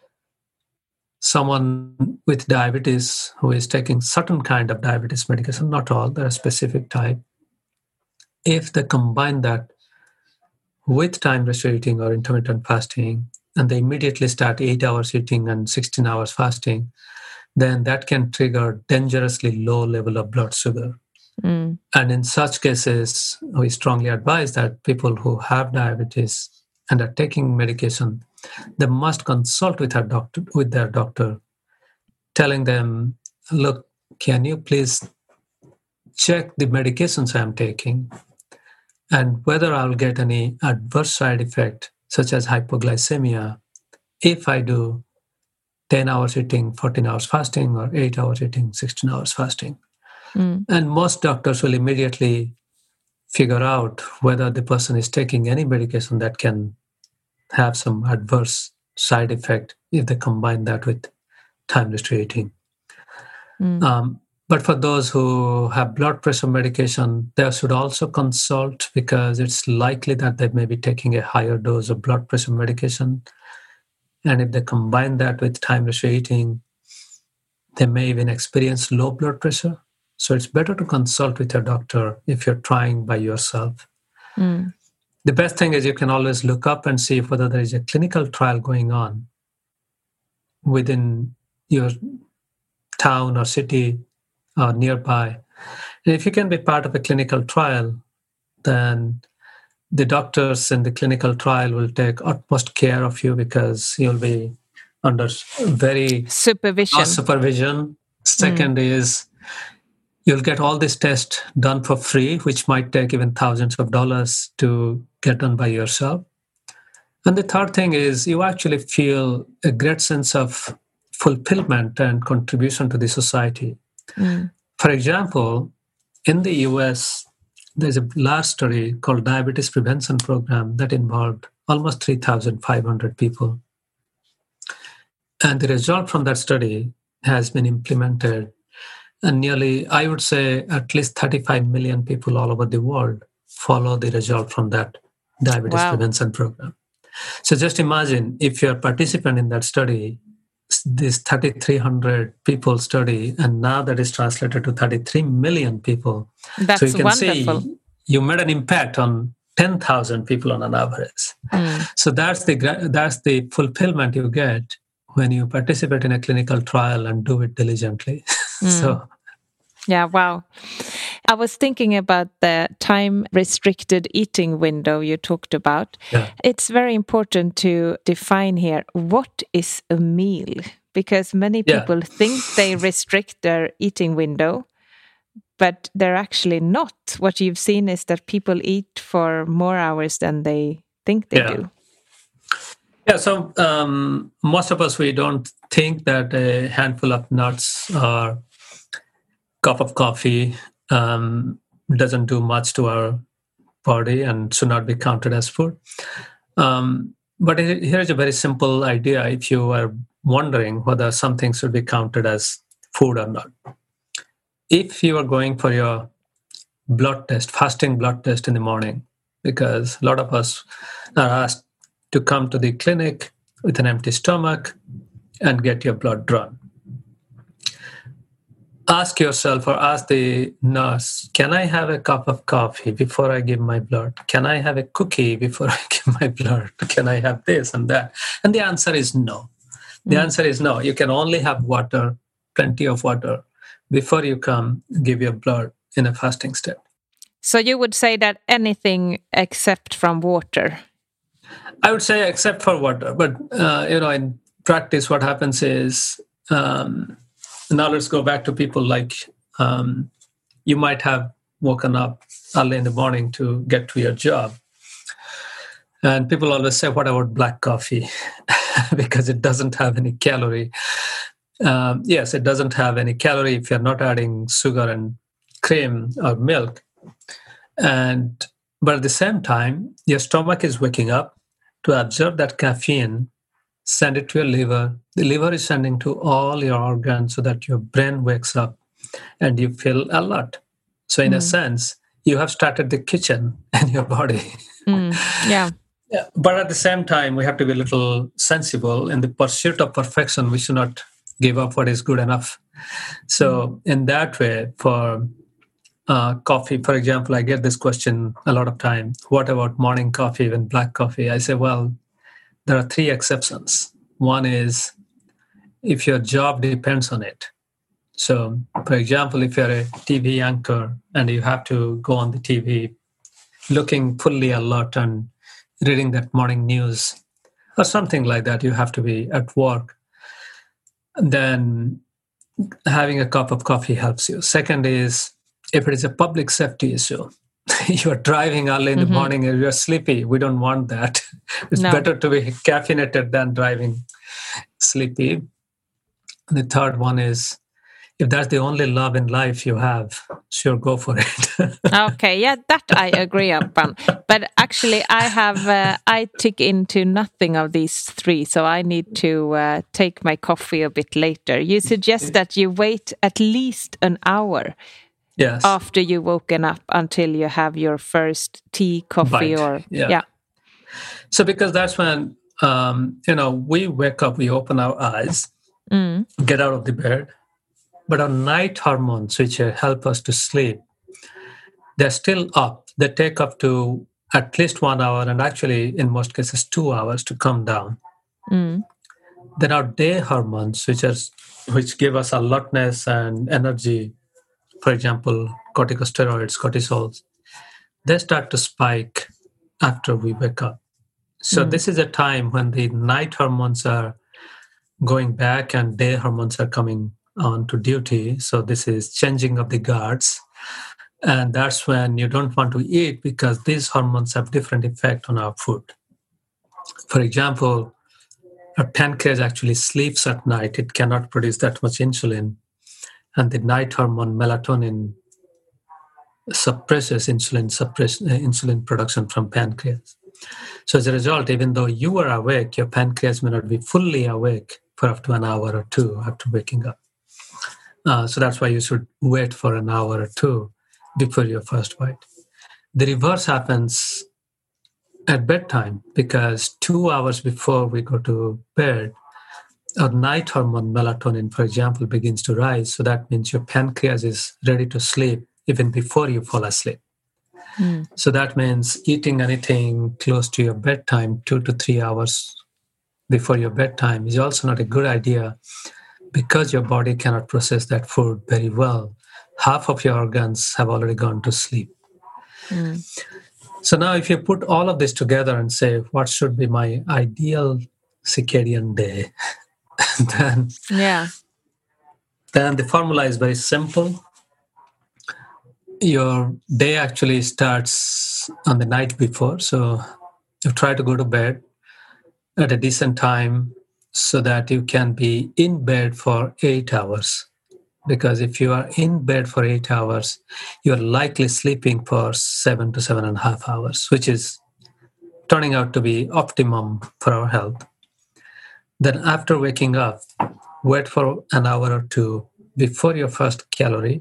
someone with diabetes who is taking certain kind of diabetes medication, not all, there are specific type, if they combine that with time-restricted eating or intermittent fasting, and they immediately start 8 hours eating and 16 hours fasting, then that can trigger dangerously low level of blood sugar. And in such cases, we strongly advise that people who have diabetes and are taking medication, they must consult with their doctor, telling them, look, can you please check the medications I'm taking and whether I'll get any adverse side effect, such as hypoglycemia, if I do 10 hours eating, 14 hours fasting, or 8 hours eating, 16 hours fasting. And most doctors will immediately figure out whether the person is taking any medication that can have some adverse side effect if they combine that with time-restricted eating. But for those who have blood pressure medication, they should also consult, because it's likely that they may be taking a higher dose of blood pressure medication. And if they combine that with time-restricted eating, they may even experience low blood pressure. So it's better to consult with your doctor if you're trying by yourself. The best thing is you can always look up and see whether there is a clinical trial going on within your town or city or nearby. And if you can be part of a clinical trial, then the doctors in the clinical trial will take utmost care of you, because you'll be under very supervision. Second is you'll get all this tests done for free, which might take even thousands of dollars to get done by yourself. And the third thing is you actually feel a great sense of fulfillment and contribution to the society. For example, in the US, there's a large study called Diabetes Prevention Program that involved almost 3,500 people. And the result from that study has been implemented. And nearly, I would say, at least 35 million people all over the world follow the result from that diabetes prevention program. So just imagine if you're a participant in that study, this 3,300 people study, and now that is translated to 33 million people. That's so you can wonderful. See you made an impact on 10,000 people on an average. So that's the fulfillment you get when you participate in a clinical trial and do it diligently. Yeah, wow. I was thinking about the time-restricted eating window you talked about. Yeah. It's very important to define here, what is a meal? Because many people think they restrict their eating window, but they're actually not. What you've seen is that people eat for more hours than they think they do. Yeah, so most of us, we don't think that a handful of nuts or cup of coffee doesn't do much to our body and should not be counted as food. But here's a very simple idea if you are wondering whether something should be counted as food or not. If you are going for your blood test, fasting blood test in the morning, because a lot of us are asked to come to the clinic with an empty stomach and get your blood drawn. Ask yourself or ask the nurse, can I have a cup of coffee before I give my blood? Can I have a cookie before I give my blood? Can I have this and that? And the answer is no. The answer is no. You can only have water, plenty of water, before you come give your blood in a fasting state. So you would say that anything except from water? I would say except for water. But, in practice, what happens is... now let's go back to people like you might have woken up early in the morning to get to your job. And people always say, what about black coffee? Because it doesn't have any calorie. Yes, it doesn't have any calorie if you're not adding sugar and cream or milk. But at the same time, your stomach is waking up to absorb that caffeine, send it to your liver. The liver is sending to all your organs so that your brain wakes up and you feel alert. So in a sense, you have started the kitchen in your body. Yeah. But at the same time, we have to be a little sensible. In the pursuit of perfection, we should not give up what is good enough. So in that way, for coffee, for example, I get this question a lot of time. What about morning coffee and black coffee? I say, well, there are 3 exceptions. One is if your job depends on it. So, for example, if you're a TV anchor and you have to go on the TV looking fully alert and reading that morning news or something like that, you have to be at work, then having a cup of coffee helps you. Second is if it is a public safety issue. You're driving early in the morning and you're sleepy. We don't want that. It's better to be caffeinated than driving sleepy. And the third one is if that's the only love in life you have, sure, go for it. Okay, yeah, that I agree upon. But actually, I tick into nothing of these 3, so I need to take my coffee a bit later. You suggest that you wait at least an hour. Yes. After you've woken up until you have your first tea, coffee, Bite. So because that's when, we wake up, we open our eyes, get out of the bed, but our night hormones, which help us to sleep, they're still up. They take up to at least 1 hour and actually in most cases 2 hours to come down. Then our day hormones, which give us alertness and energy, for example, corticosteroids, cortisols, they start to spike after we wake up. So this is a time when the night hormones are going back and day hormones are coming on to duty. So this is changing of the guards. And that's when you don't want to eat because these hormones have different effect on our food. For example, our pancreas actually sleeps at night. It cannot produce that much insulin. And the night hormone melatonin suppresses insulin production from pancreas. So as a result, even though you are awake, your pancreas may not be fully awake for up to an hour or two after waking up. So that's why you should wait for an hour or two before your first bite. The reverse happens at bedtime, because 2 hours before we go to bed, our night hormone melatonin, for example, begins to rise. So that means your pancreas is ready to sleep even before you fall asleep. So that means eating anything close to your bedtime, 2 to 3 hours before your bedtime, is also not a good idea, because your body cannot process that food very well. Half of your organs have already gone to sleep. So now if you put all of this together and say, what should be my ideal circadian day? then the formula is very simple. Your day actually starts on the night before. So you try to go to bed at a decent time so that you can be in bed for 8 hours. Because if you are in bed for 8 hours, you're likely sleeping for 7 to 7.5 hours, which is turning out to be optimum for our health. Then after waking up, wait for an hour or two before your first calorie.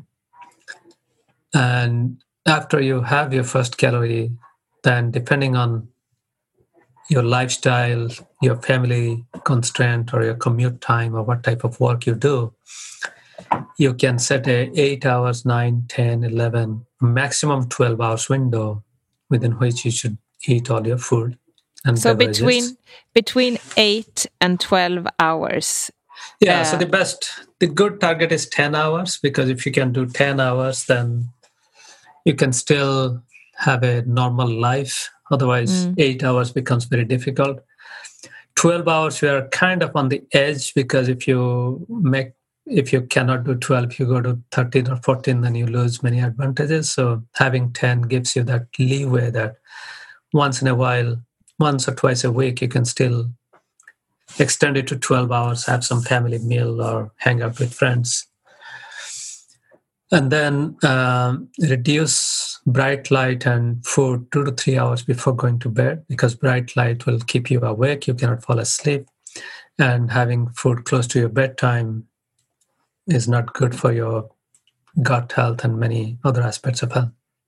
And after you have your first calorie, then depending on your lifestyle, your family constraint, or your commute time, or what type of work you do, you can set a 8 hours, 9, 10, 11, maximum 12 hours window within which you should eat all your food. And so between 8 and 12 hours. Yeah, so the good target is 10 hours, because if you can do 10 hours, then you can still have a normal life. Otherwise, 8 hours becomes very difficult. 12 hours, we are kind of on the edge, because if you cannot do 12, you go to 13 or 14, then you lose many advantages. So having 10 gives you that leeway that once in a while, once or twice a week, you can still extend it to 12 hours, have some family meal or hang out with friends. And then reduce bright light and food 2 to 3 hours before going to bed, because bright light will keep you awake. You cannot fall asleep. And having food close to your bedtime is not good for your gut health and many other aspects of health.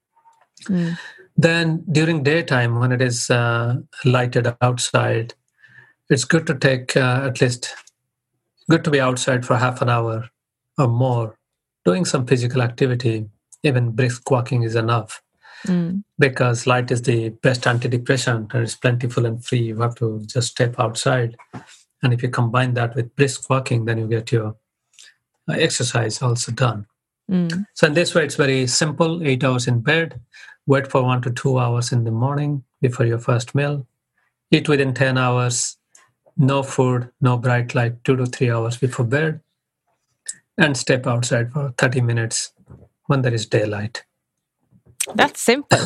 Then during daytime, when it is lighted outside, it's good to take good to be outside for half an hour or more, doing some physical activity. Even brisk walking is enough, because light is the best antidepressant and it's plentiful and free. You have to just step outside. And if you combine that with brisk walking, then you get your exercise also done. So in this way, it's very simple. 8 hours in bed, wait for 1 to 2 hours in the morning before your first meal, eat within 10 hours, no food, no bright light, 2 to 3 hours before bed, and step outside for 30 minutes when there is daylight. That's simple.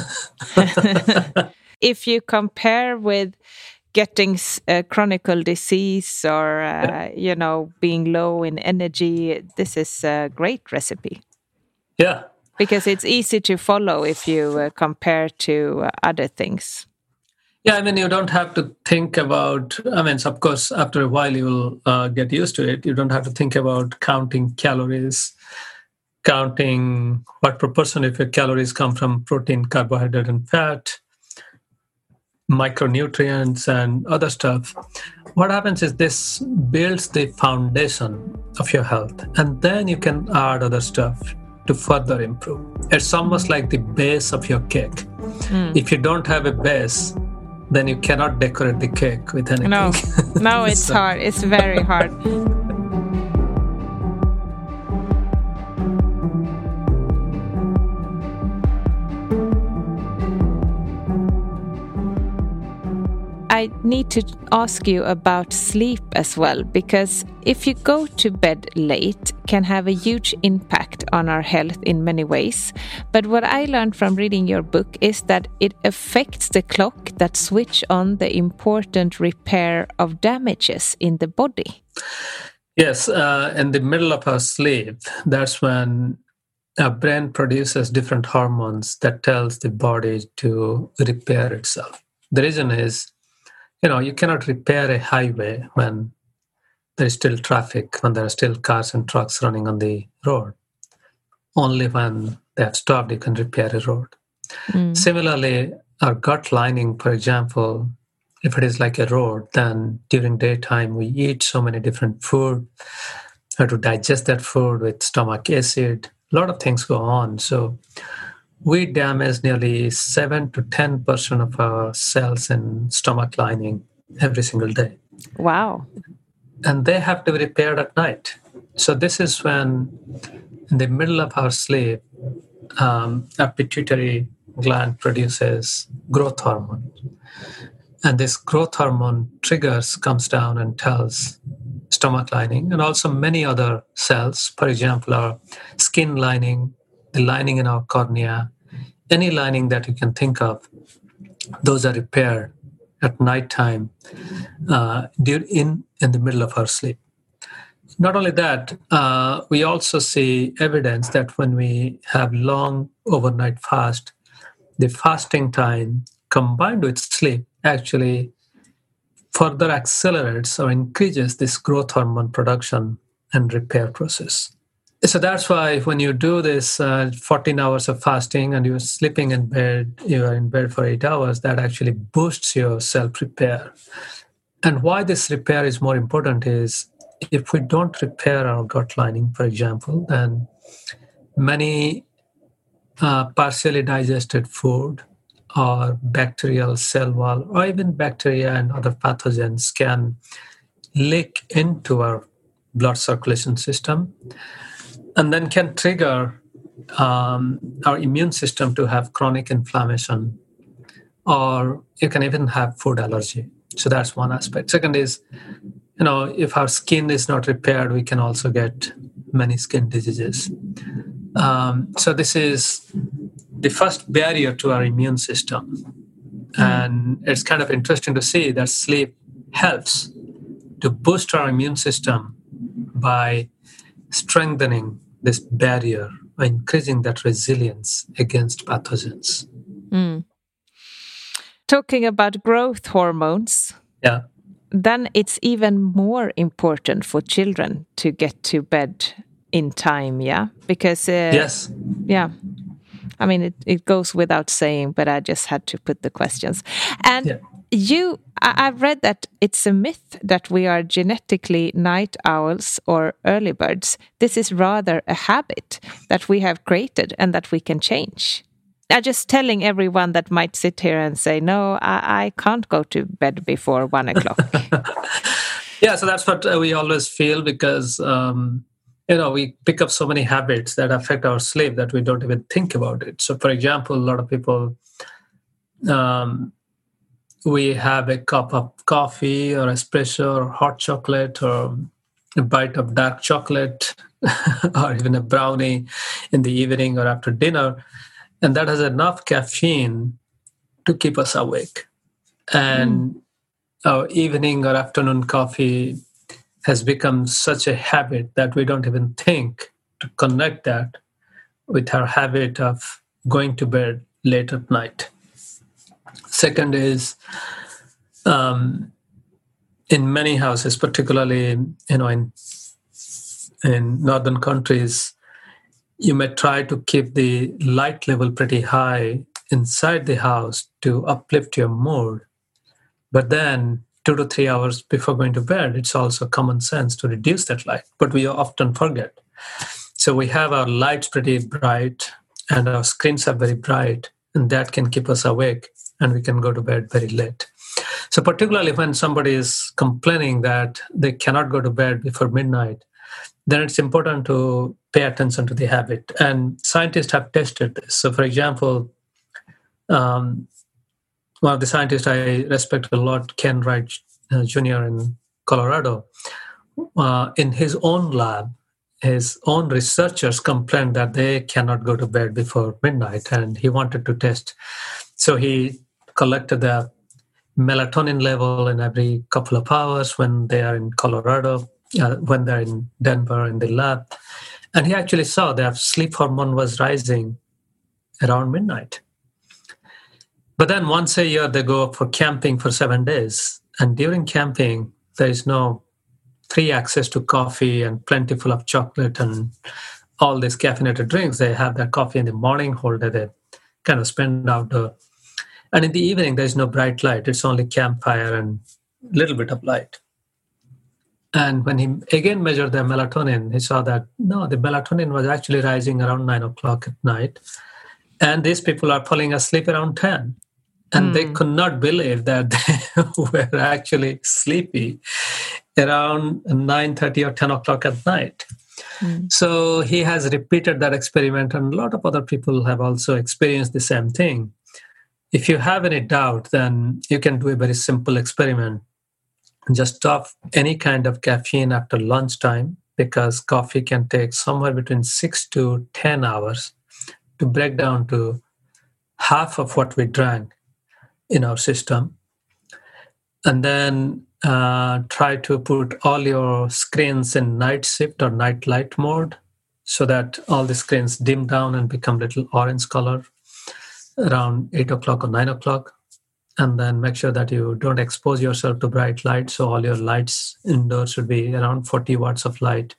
If you compare with getting chronic disease or, being low in energy, this is a great recipe. Yeah. Because it's easy to follow if you compare to other things. Yeah, I mean, you don't have to think about, of course, after a while you will get used to it. You don't have to think about counting calories, counting what proportion of your calories come from protein, carbohydrate, and fat, micronutrients, and other stuff. What happens is this builds the foundation of your health, and then you can add other stuff to further improve. It's almost like the base of your cake. If you don't have a base, then you cannot decorate the cake with anything. No, it's hard. It's very hard. I need to ask you about sleep as well, because if you go to bed late can have a huge impact on our health in many ways. But what I learned from reading your book is that it affects the clock that switch on the important repair of damages in the body. Yes, in the middle of our sleep, that's when our brain produces different hormones that tells the body to repair itself. The reason is, you cannot repair a highway when there is still traffic, when there are still cars and trucks running on the road. Only when they have stopped, you can repair a road. Similarly, our gut lining, for example, if it is like a road, then during daytime we eat so many different food, have to digest that food with stomach acid. A lot of things go on. So we damage nearly 7 to 10% of our cells in stomach lining every single day. Wow. And they have to be repaired at night. So this is when, in the middle of our sleep, our pituitary gland produces growth hormone. And this growth hormone comes down and tells stomach lining and also many other cells, for example, our skin lining, the lining in our cornea, any lining that you can think of, those are repaired at nighttime in the middle of our sleep. Not only that, we also see evidence that when we have long overnight fast, the fasting time combined with sleep actually further accelerates or increases this growth hormone production and repair process. So that's why when you do this 14 hours of fasting and you're sleeping in bed, you are in bed for 8 hours, that actually boosts your self-repair. And why this repair is more important is if we don't repair our gut lining, for example, then many partially digested food or bacterial cell wall or even bacteria and other pathogens can leak into our blood circulation system and then can trigger our immune system to have chronic inflammation, or you can even have food allergy. So that's one aspect. Second is, if our skin is not repaired, we can also get many skin diseases. So this is the first barrier to our immune system. And it's kind of interesting to see that sleep helps to boost our immune system by strengthening this barrier, by increasing that resilience against pathogens. Talking about growth hormones, then it's even more important for children to get to bed in time, because yes, I mean it goes without saying, but I just had to put the questions. And I've read that it's a myth that we are genetically night owls or early birds. This is rather a habit that we have created and that we can change. I'm just telling everyone that might sit here and say, no, I can't go to bed before 1 o'clock. So that's what we always feel because, we pick up so many habits that affect our sleep that we don't even think about it. So, for example, a lot of people, we have a cup of coffee or espresso or hot chocolate or a bite of dark chocolate or even a brownie in the evening or after dinner. And that has enough caffeine to keep us awake. And our evening or afternoon coffee has become such a habit that we don't even think to connect that with our habit of going to bed late at night. Second is, in many houses, particularly in northern countries, you may try to keep the light level pretty high inside the house to uplift your mood. But then 2 to 3 hours before going to bed, it's also common sense to reduce that light. But we often forget. So we have our lights pretty bright and our screens are very bright, and that can keep us awake and we can go to bed very late. So particularly when somebody is complaining that they cannot go to bed before midnight, then it's important to pay attention to the habit. And scientists have tested this. So, for example, one of the scientists I respect a lot, Ken Wright Jr. in Colorado, in his own lab, his own researchers complained that they cannot go to bed before midnight, and he wanted to test. So he collected the melatonin level in every couple of hours when they are in Colorado, when they're in Denver in the lab. And he actually saw that sleep hormone was rising around midnight. But then once a year, they go for camping for 7 days. And during camping, there is no free access to coffee and plentiful of chocolate and all these caffeinated drinks. They have their coffee in the morning, whole day they kind of spend outdoor. And in the evening, there's no bright light. It's only campfire and a little bit of light. And when he again measured their melatonin, he saw that, no, the melatonin was actually rising around 9 o'clock at night. And these people are falling asleep around 10. And they could not believe that they were actually sleepy around 9:30 or 10 o'clock at night. So he has repeated that experiment, and a lot of other people have also experienced the same thing. If you have any doubt, then you can do a very simple experiment. Just stop any kind of caffeine after lunchtime, because coffee can take somewhere between 6 to 10 hours to break down to half of what we drank in our system. And then try to put all your screens in night shift or night light mode, so that all the screens dim down and become little orange color around 8 o'clock or 9 o'clock. And then make sure that you don't expose yourself to bright light. So all your lights indoors should be around 40 watts of light,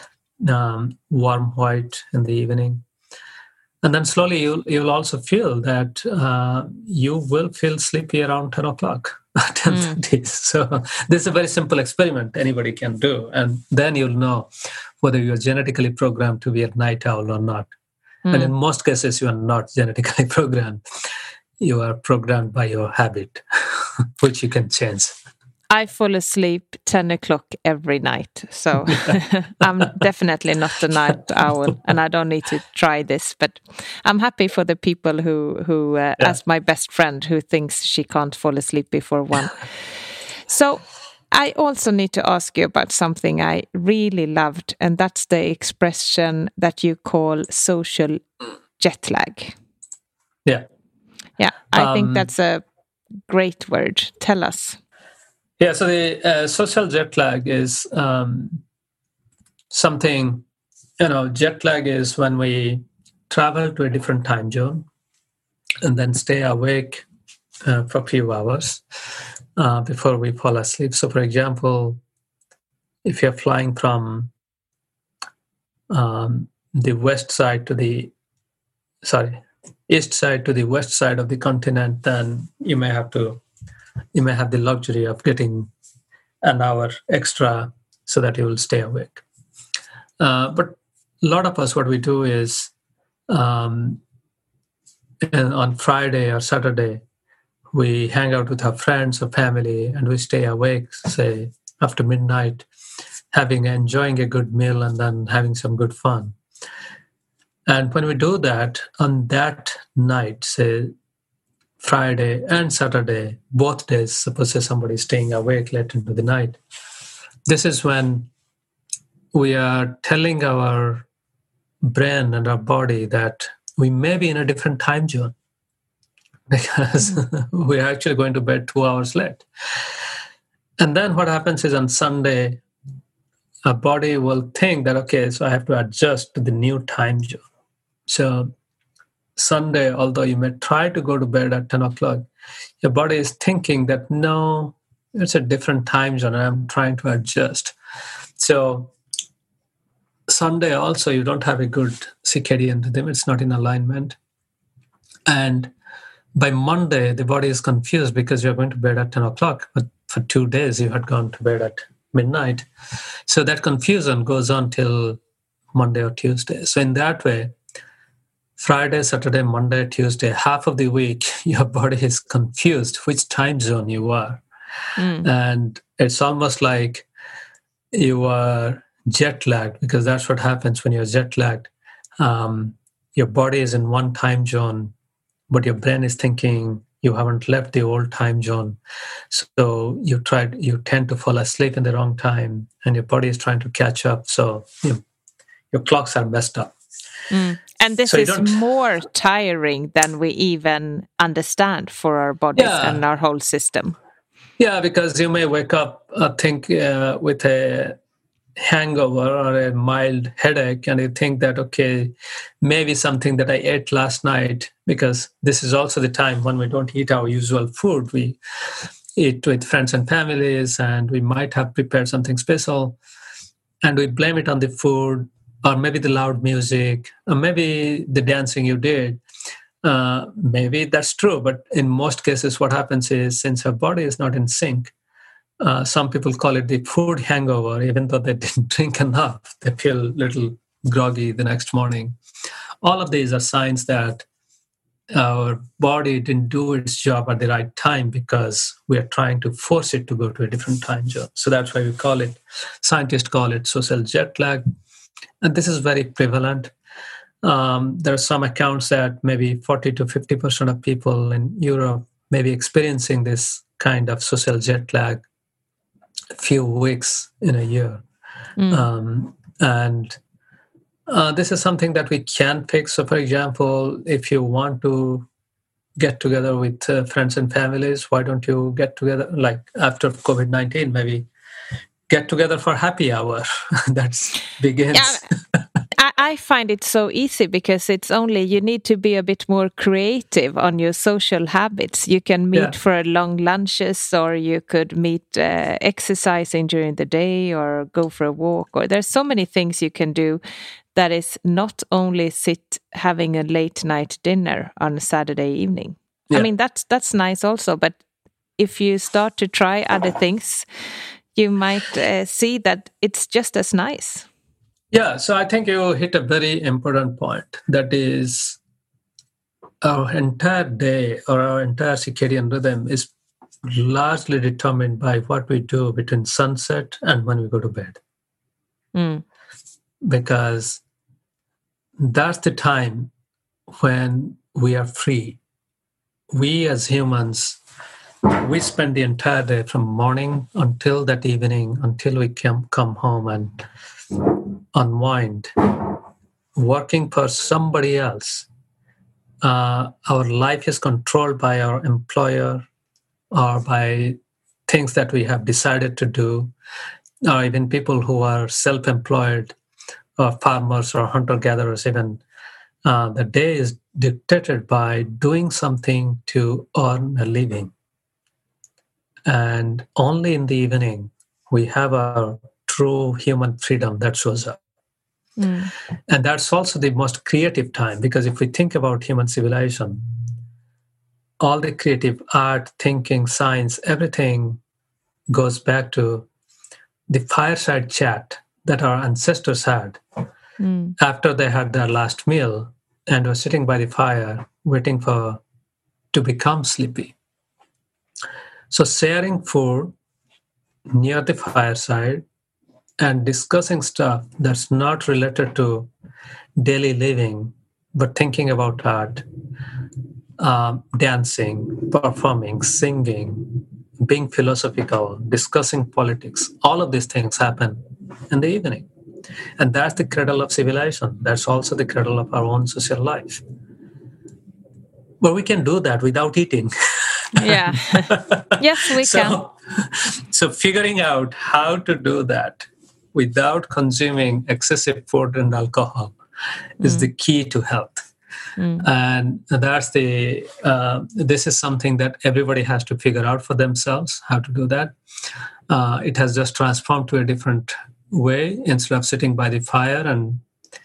warm white in the evening. And then slowly you'll also feel that you will feel sleepy around 10 o'clock, 10:30. So this is a very simple experiment anybody can do. And then you'll know whether you're genetically programmed to be a night owl or not. And in most cases, you are not genetically programmed. You are programmed by your habit, which you can change. I fall asleep 10 o'clock every night, so I'm definitely not a night owl, and I don't need to try this. But I'm happy for the people who as my best friend, who thinks she can't fall asleep before 1. So I also need to ask you about something I really loved, and that's the expression that you call social jet lag. Yeah. Yeah, I think that's a great word. Tell us. Yeah, so the social jet lag is something, jet lag is when we travel to a different time zone and then stay awake for a few hours before we fall asleep. So, for example, if you're flying from the east side to the west side of the continent, then you may have the luxury of getting an hour extra so that you will stay awake. But a lot of us, what we do is on Friday or Saturday, we hang out with our friends or family and we stay awake, say, after midnight, enjoying a good meal and then having some good fun. And when we do that, on that night, say, Friday and Saturday, both days, suppose somebody is staying awake late into the night, this is when we are telling our brain and our body that we may be in a different time zone because we're actually going to bed 2 hours late. And then what happens is on Sunday, our body will think that, okay, so I have to adjust to the new time zone. So Sunday, although you may try to go to bed at 10 o'clock, your body is thinking that, no, it's a different time zone and I'm trying to adjust. So Sunday also, you don't have a good circadian rhythm. It's not in alignment. And by Monday, the body is confused because you're going to bed at 10 o'clock, but for 2 days you had gone to bed at midnight. So that confusion goes on till Monday or Tuesday. So in that way, Friday, Saturday, Monday, Tuesday, half of the week, your body is confused which time zone you are. And it's almost like you are jet lagged, because that's what happens when you're jet lagged. Your body is in one time zone, but your brain is thinking You haven't left the old time zone. So you tend to fall asleep in the wrong time, and your body is trying to catch up. So your clocks are messed up. And this is more tiring than we even understand for our bodies and our whole system. Yeah, because you may wake up, with a hangover or a mild headache, and you think that, okay, maybe something that I ate last night, because this is also the time when we don't eat our usual food. We eat with friends and families, and we might have prepared something special, and we blame it on the food, or maybe the loud music, or maybe the dancing you did. Maybe that's true, but in most cases what happens is, since our body is not in sync, some people call it the food hangover. Even though they didn't drink enough, they feel a little groggy the next morning. All of these are signs that our body didn't do its job at the right time, because we are trying to force it to go to a different time zone. So that's why scientists call it social jet lag. And this is very prevalent. There are some accounts that maybe 40 to 50% of people in Europe may be experiencing this kind of social jet lag a few weeks in a year. And this is something that we can fix. So, for example, if you want to get together with friends and families, why don't you get together, like after COVID-19, maybe get together for happy hour? That begins. Yeah, I find it so easy, because you need to be a bit more creative on your social habits. You can meet for long lunches, or you could meet exercising during the day, or go for a walk, or there's so many things you can do that is not only having a late night dinner on a Saturday evening. Yeah. I mean, that's nice also, but if you start to try other things, you might see that it's just as nice. Yeah, so I think you hit a very important point. That is, our entire day or our entire circadian rhythm is largely determined by what we do between sunset and when we go to bed. Because that's the time when we are free. We as humans, we spend the entire day from morning until that evening, until we come home and unwind, working for somebody else. Our life is controlled by our employer, or by things that we have decided to do, or even people who are self-employed, or farmers or hunter-gatherers even. The day is dictated by doing something to earn a living. And only in the evening we have our true human freedom that shows up. And that's also the most creative time, because if we think about human civilization, all the creative art, thinking, science, everything goes back to the fireside chat that our ancestors had after they had their last meal and were sitting by the fire waiting to become sleepy. So sharing food near the fireside and discussing stuff that's not related to daily living, but thinking about art, dancing, performing, singing, being philosophical, discussing politics, all of these things happen in the evening. And that's the cradle of civilization. That's also the cradle of our own social life. But we can do that without eating. Yeah. Yes, we can. So figuring out how to do that without consuming excessive food and alcohol is the key to health. And that's this is something that everybody has to figure out for themselves, how to do that. It has just transformed to a different way. Instead of sitting by the fire and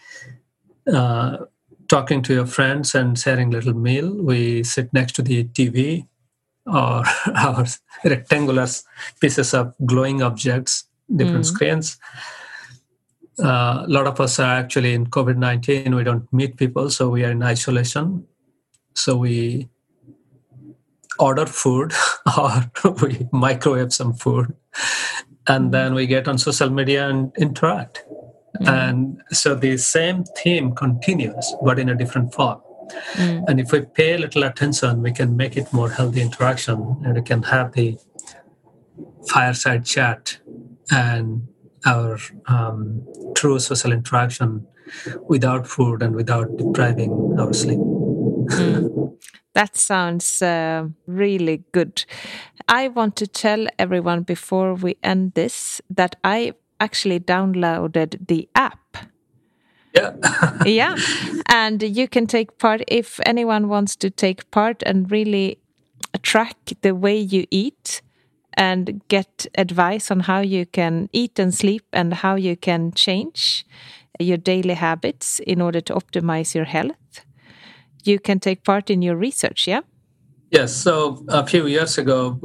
talking to your friends and sharing a little meal, we sit next to the TV or our rectangular pieces of glowing objects, different screens. A lot of us are actually in COVID-19. We don't meet people, so we are in isolation. So we order food or we microwave some food, and then we get on social media and interact. And so the same theme continues, but in a different form. And if we pay a little attention, we can make it more healthy interaction, and we can have the fireside chat and our true social interaction without food and without depriving our sleep. That sounds really good. I want to tell everyone before we end this that I actually downloaded the app. Yeah. Yeah. And you can take part if anyone wants to take part and really track the way you eat and get advice on how you can eat and sleep and how you can change your daily habits in order to optimize your health. You can take part in your research, yeah? Yes. So a few years ago,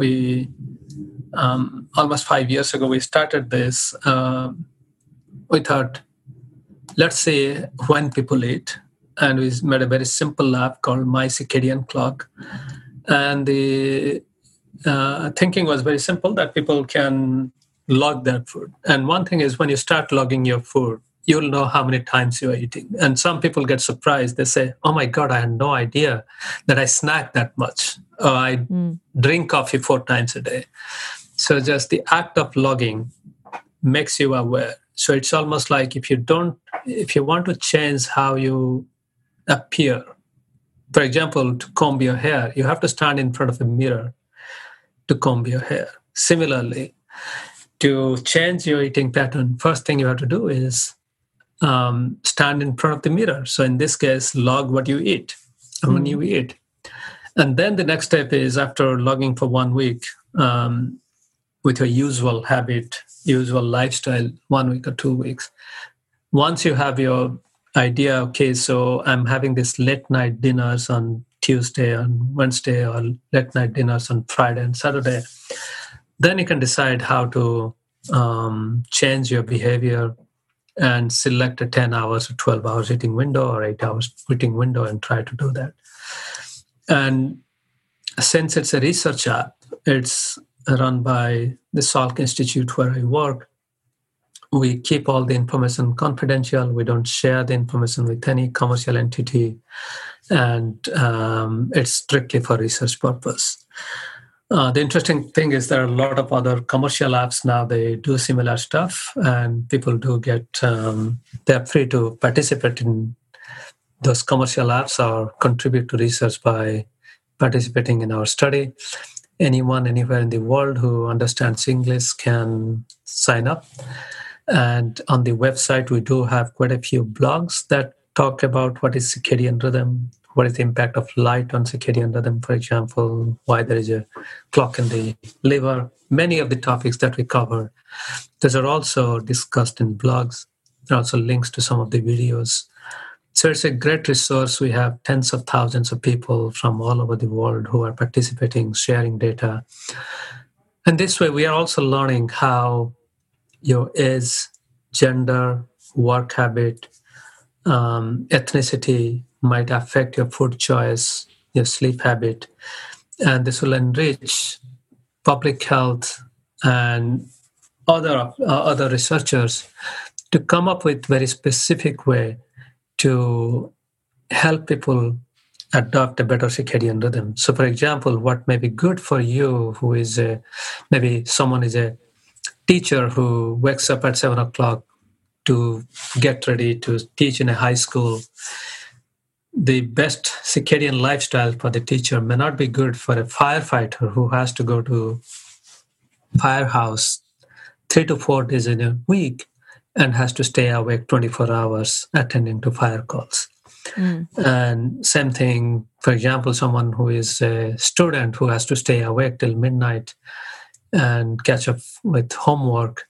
almost 5 years ago, we started this. We thought, let's see when people eat. And we made a very simple app called My Circadian Clock. And the thinking was very simple, that people can log their food. And one thing is, when you start logging your food, you'll know how many times you're eating. And some people get surprised. They say, oh my God, I had no idea that I snack that much. Or I drink coffee 4 times a day. So just the act of logging makes you aware. So it's almost like if you want to change how you appear, for example, to comb your hair, you have to stand in front of a mirror to comb your hair. Similarly, to change your eating pattern, first thing you have to do is stand in front of the mirror. So in this case, log what you eat and when you eat. And then the next step is, after logging for 1 week with your usual habit, usual lifestyle, 1 week or 2 weeks. Once you have your idea, okay, so I'm having this late night dinners on Tuesday and Wednesday, or late night dinners on Friday and Saturday, then you can decide how to change your behavior and select a 10 hours or 12 hours eating window or 8 hours eating window and try to do that. And since it's a research app, it's run by the Salk Institute where I work. We keep all the information confidential. We don't share the information with any commercial entity. And it's strictly for research purpose. The interesting thing is there are a lot of other commercial apps now. They do similar stuff, and people do get, they're free to participate in those commercial apps or contribute to research by participating in our study. Anyone, anywhere in the world who understands English can sign up. And on the website, we do have quite a few blogs that talk about what is circadian rhythm, what is the impact of light on circadian rhythm, for example, why there is a clock in the liver, many of the topics that we cover. Those are also discussed in blogs. There are also links to some of the videos. So it's a great resource. We have tens of thousands of people from all over the world who are participating, sharing data. And this way, we are also learning how your age, gender, work habit, ethnicity might affect your food choice, your sleep habit. And this will enrich public health and other researchers to come up with very specific way to help people adopt a better circadian rhythm. So, for example, what may be good for you, who is maybe someone is a teacher who wakes up at 7 o'clock to get ready to teach in a high school. The best circadian lifestyle for the teacher may not be good for a firefighter who has to go to firehouse 3 to 4 days in a week and has to stay awake 24 hours attending to fire calls. And same thing, for example, someone who is a student who has to stay awake till midnight and catch up with homework,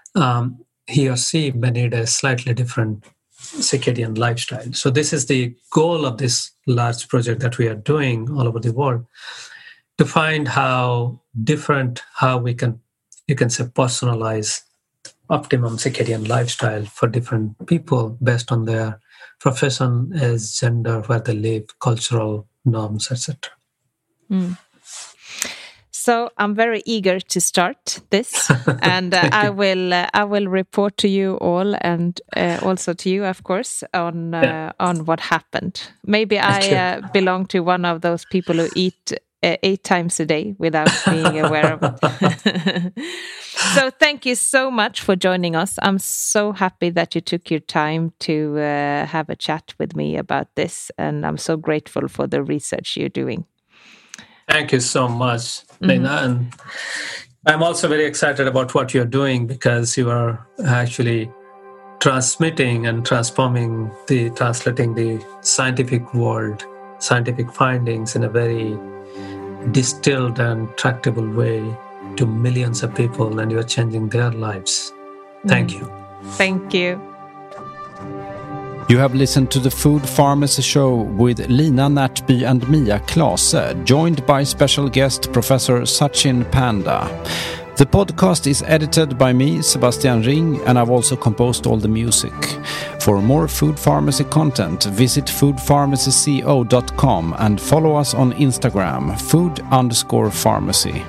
he or she may need a slightly different circadian lifestyle. So this is the goal of this large project that we are doing all over the world, to find how we can, you can say, personalize optimum circadian lifestyle for different people based on their profession, age, gender, where they live, cultural norms, etc. So I'm very eager to start this, and I will report to you all, and also to you, of course, on what happened. Maybe I belong to one of those people who eat 8 times a day without being aware of it. So thank you so much for joining us. I'm so happy that you took your time to have a chat with me about this, and I'm so grateful for the research you're doing. Thank you so much, Lena. And I'm also very excited about what you're doing, because you are actually transmitting and translating the scientific world, scientific findings in a very distilled and tractable way to millions of people, and you're changing their lives. Thank you. Thank you. You have listened to the Food Pharmacy Show with Lina Närtby and Mia Klase, joined by special guest Professor Sachin Panda. The podcast is edited by me, Sebastian Ring, and I've also composed all the music. For more Food Pharmacy content, visit foodpharmacyco.com and follow us on Instagram, food_pharmacy.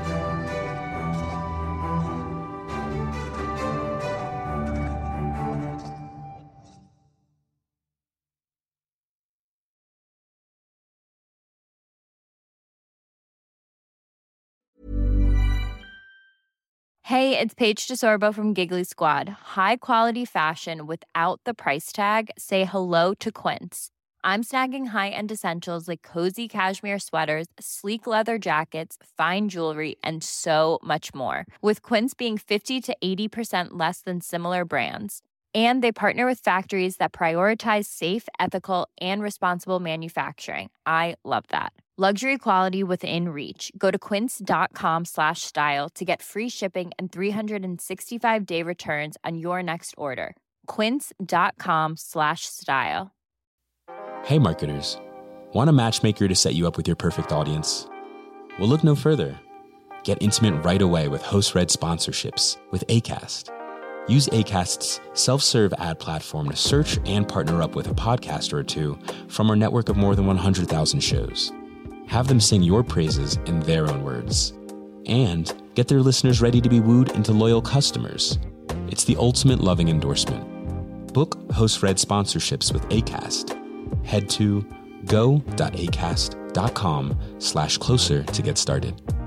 Hey, it's Paige DeSorbo from Giggly Squad. High quality fashion without the price tag. Say hello to Quince. I'm snagging high-end essentials like cozy cashmere sweaters, sleek leather jackets, fine jewelry, and so much more. With Quince being 50 to 80% less than similar brands. And they partner with factories that prioritize safe, ethical, and responsible manufacturing. I love that. Luxury quality within reach. Go to quince.com/style to get free shipping and 365-day returns on your next order. Quince.com/style. Hey marketers, want a matchmaker to set you up with your perfect audience? Well, look no further. Get intimate right away with host-read sponsorships with Acast. Use Acast's self-serve ad platform to search and partner up with a podcaster or two from our network of more than 100,000 shows. Have them sing your praises in their own words. And get their listeners ready to be wooed into loyal customers. It's the ultimate loving endorsement. Book host-read sponsorships with Acast. Head to go.acast.com/closer to get started.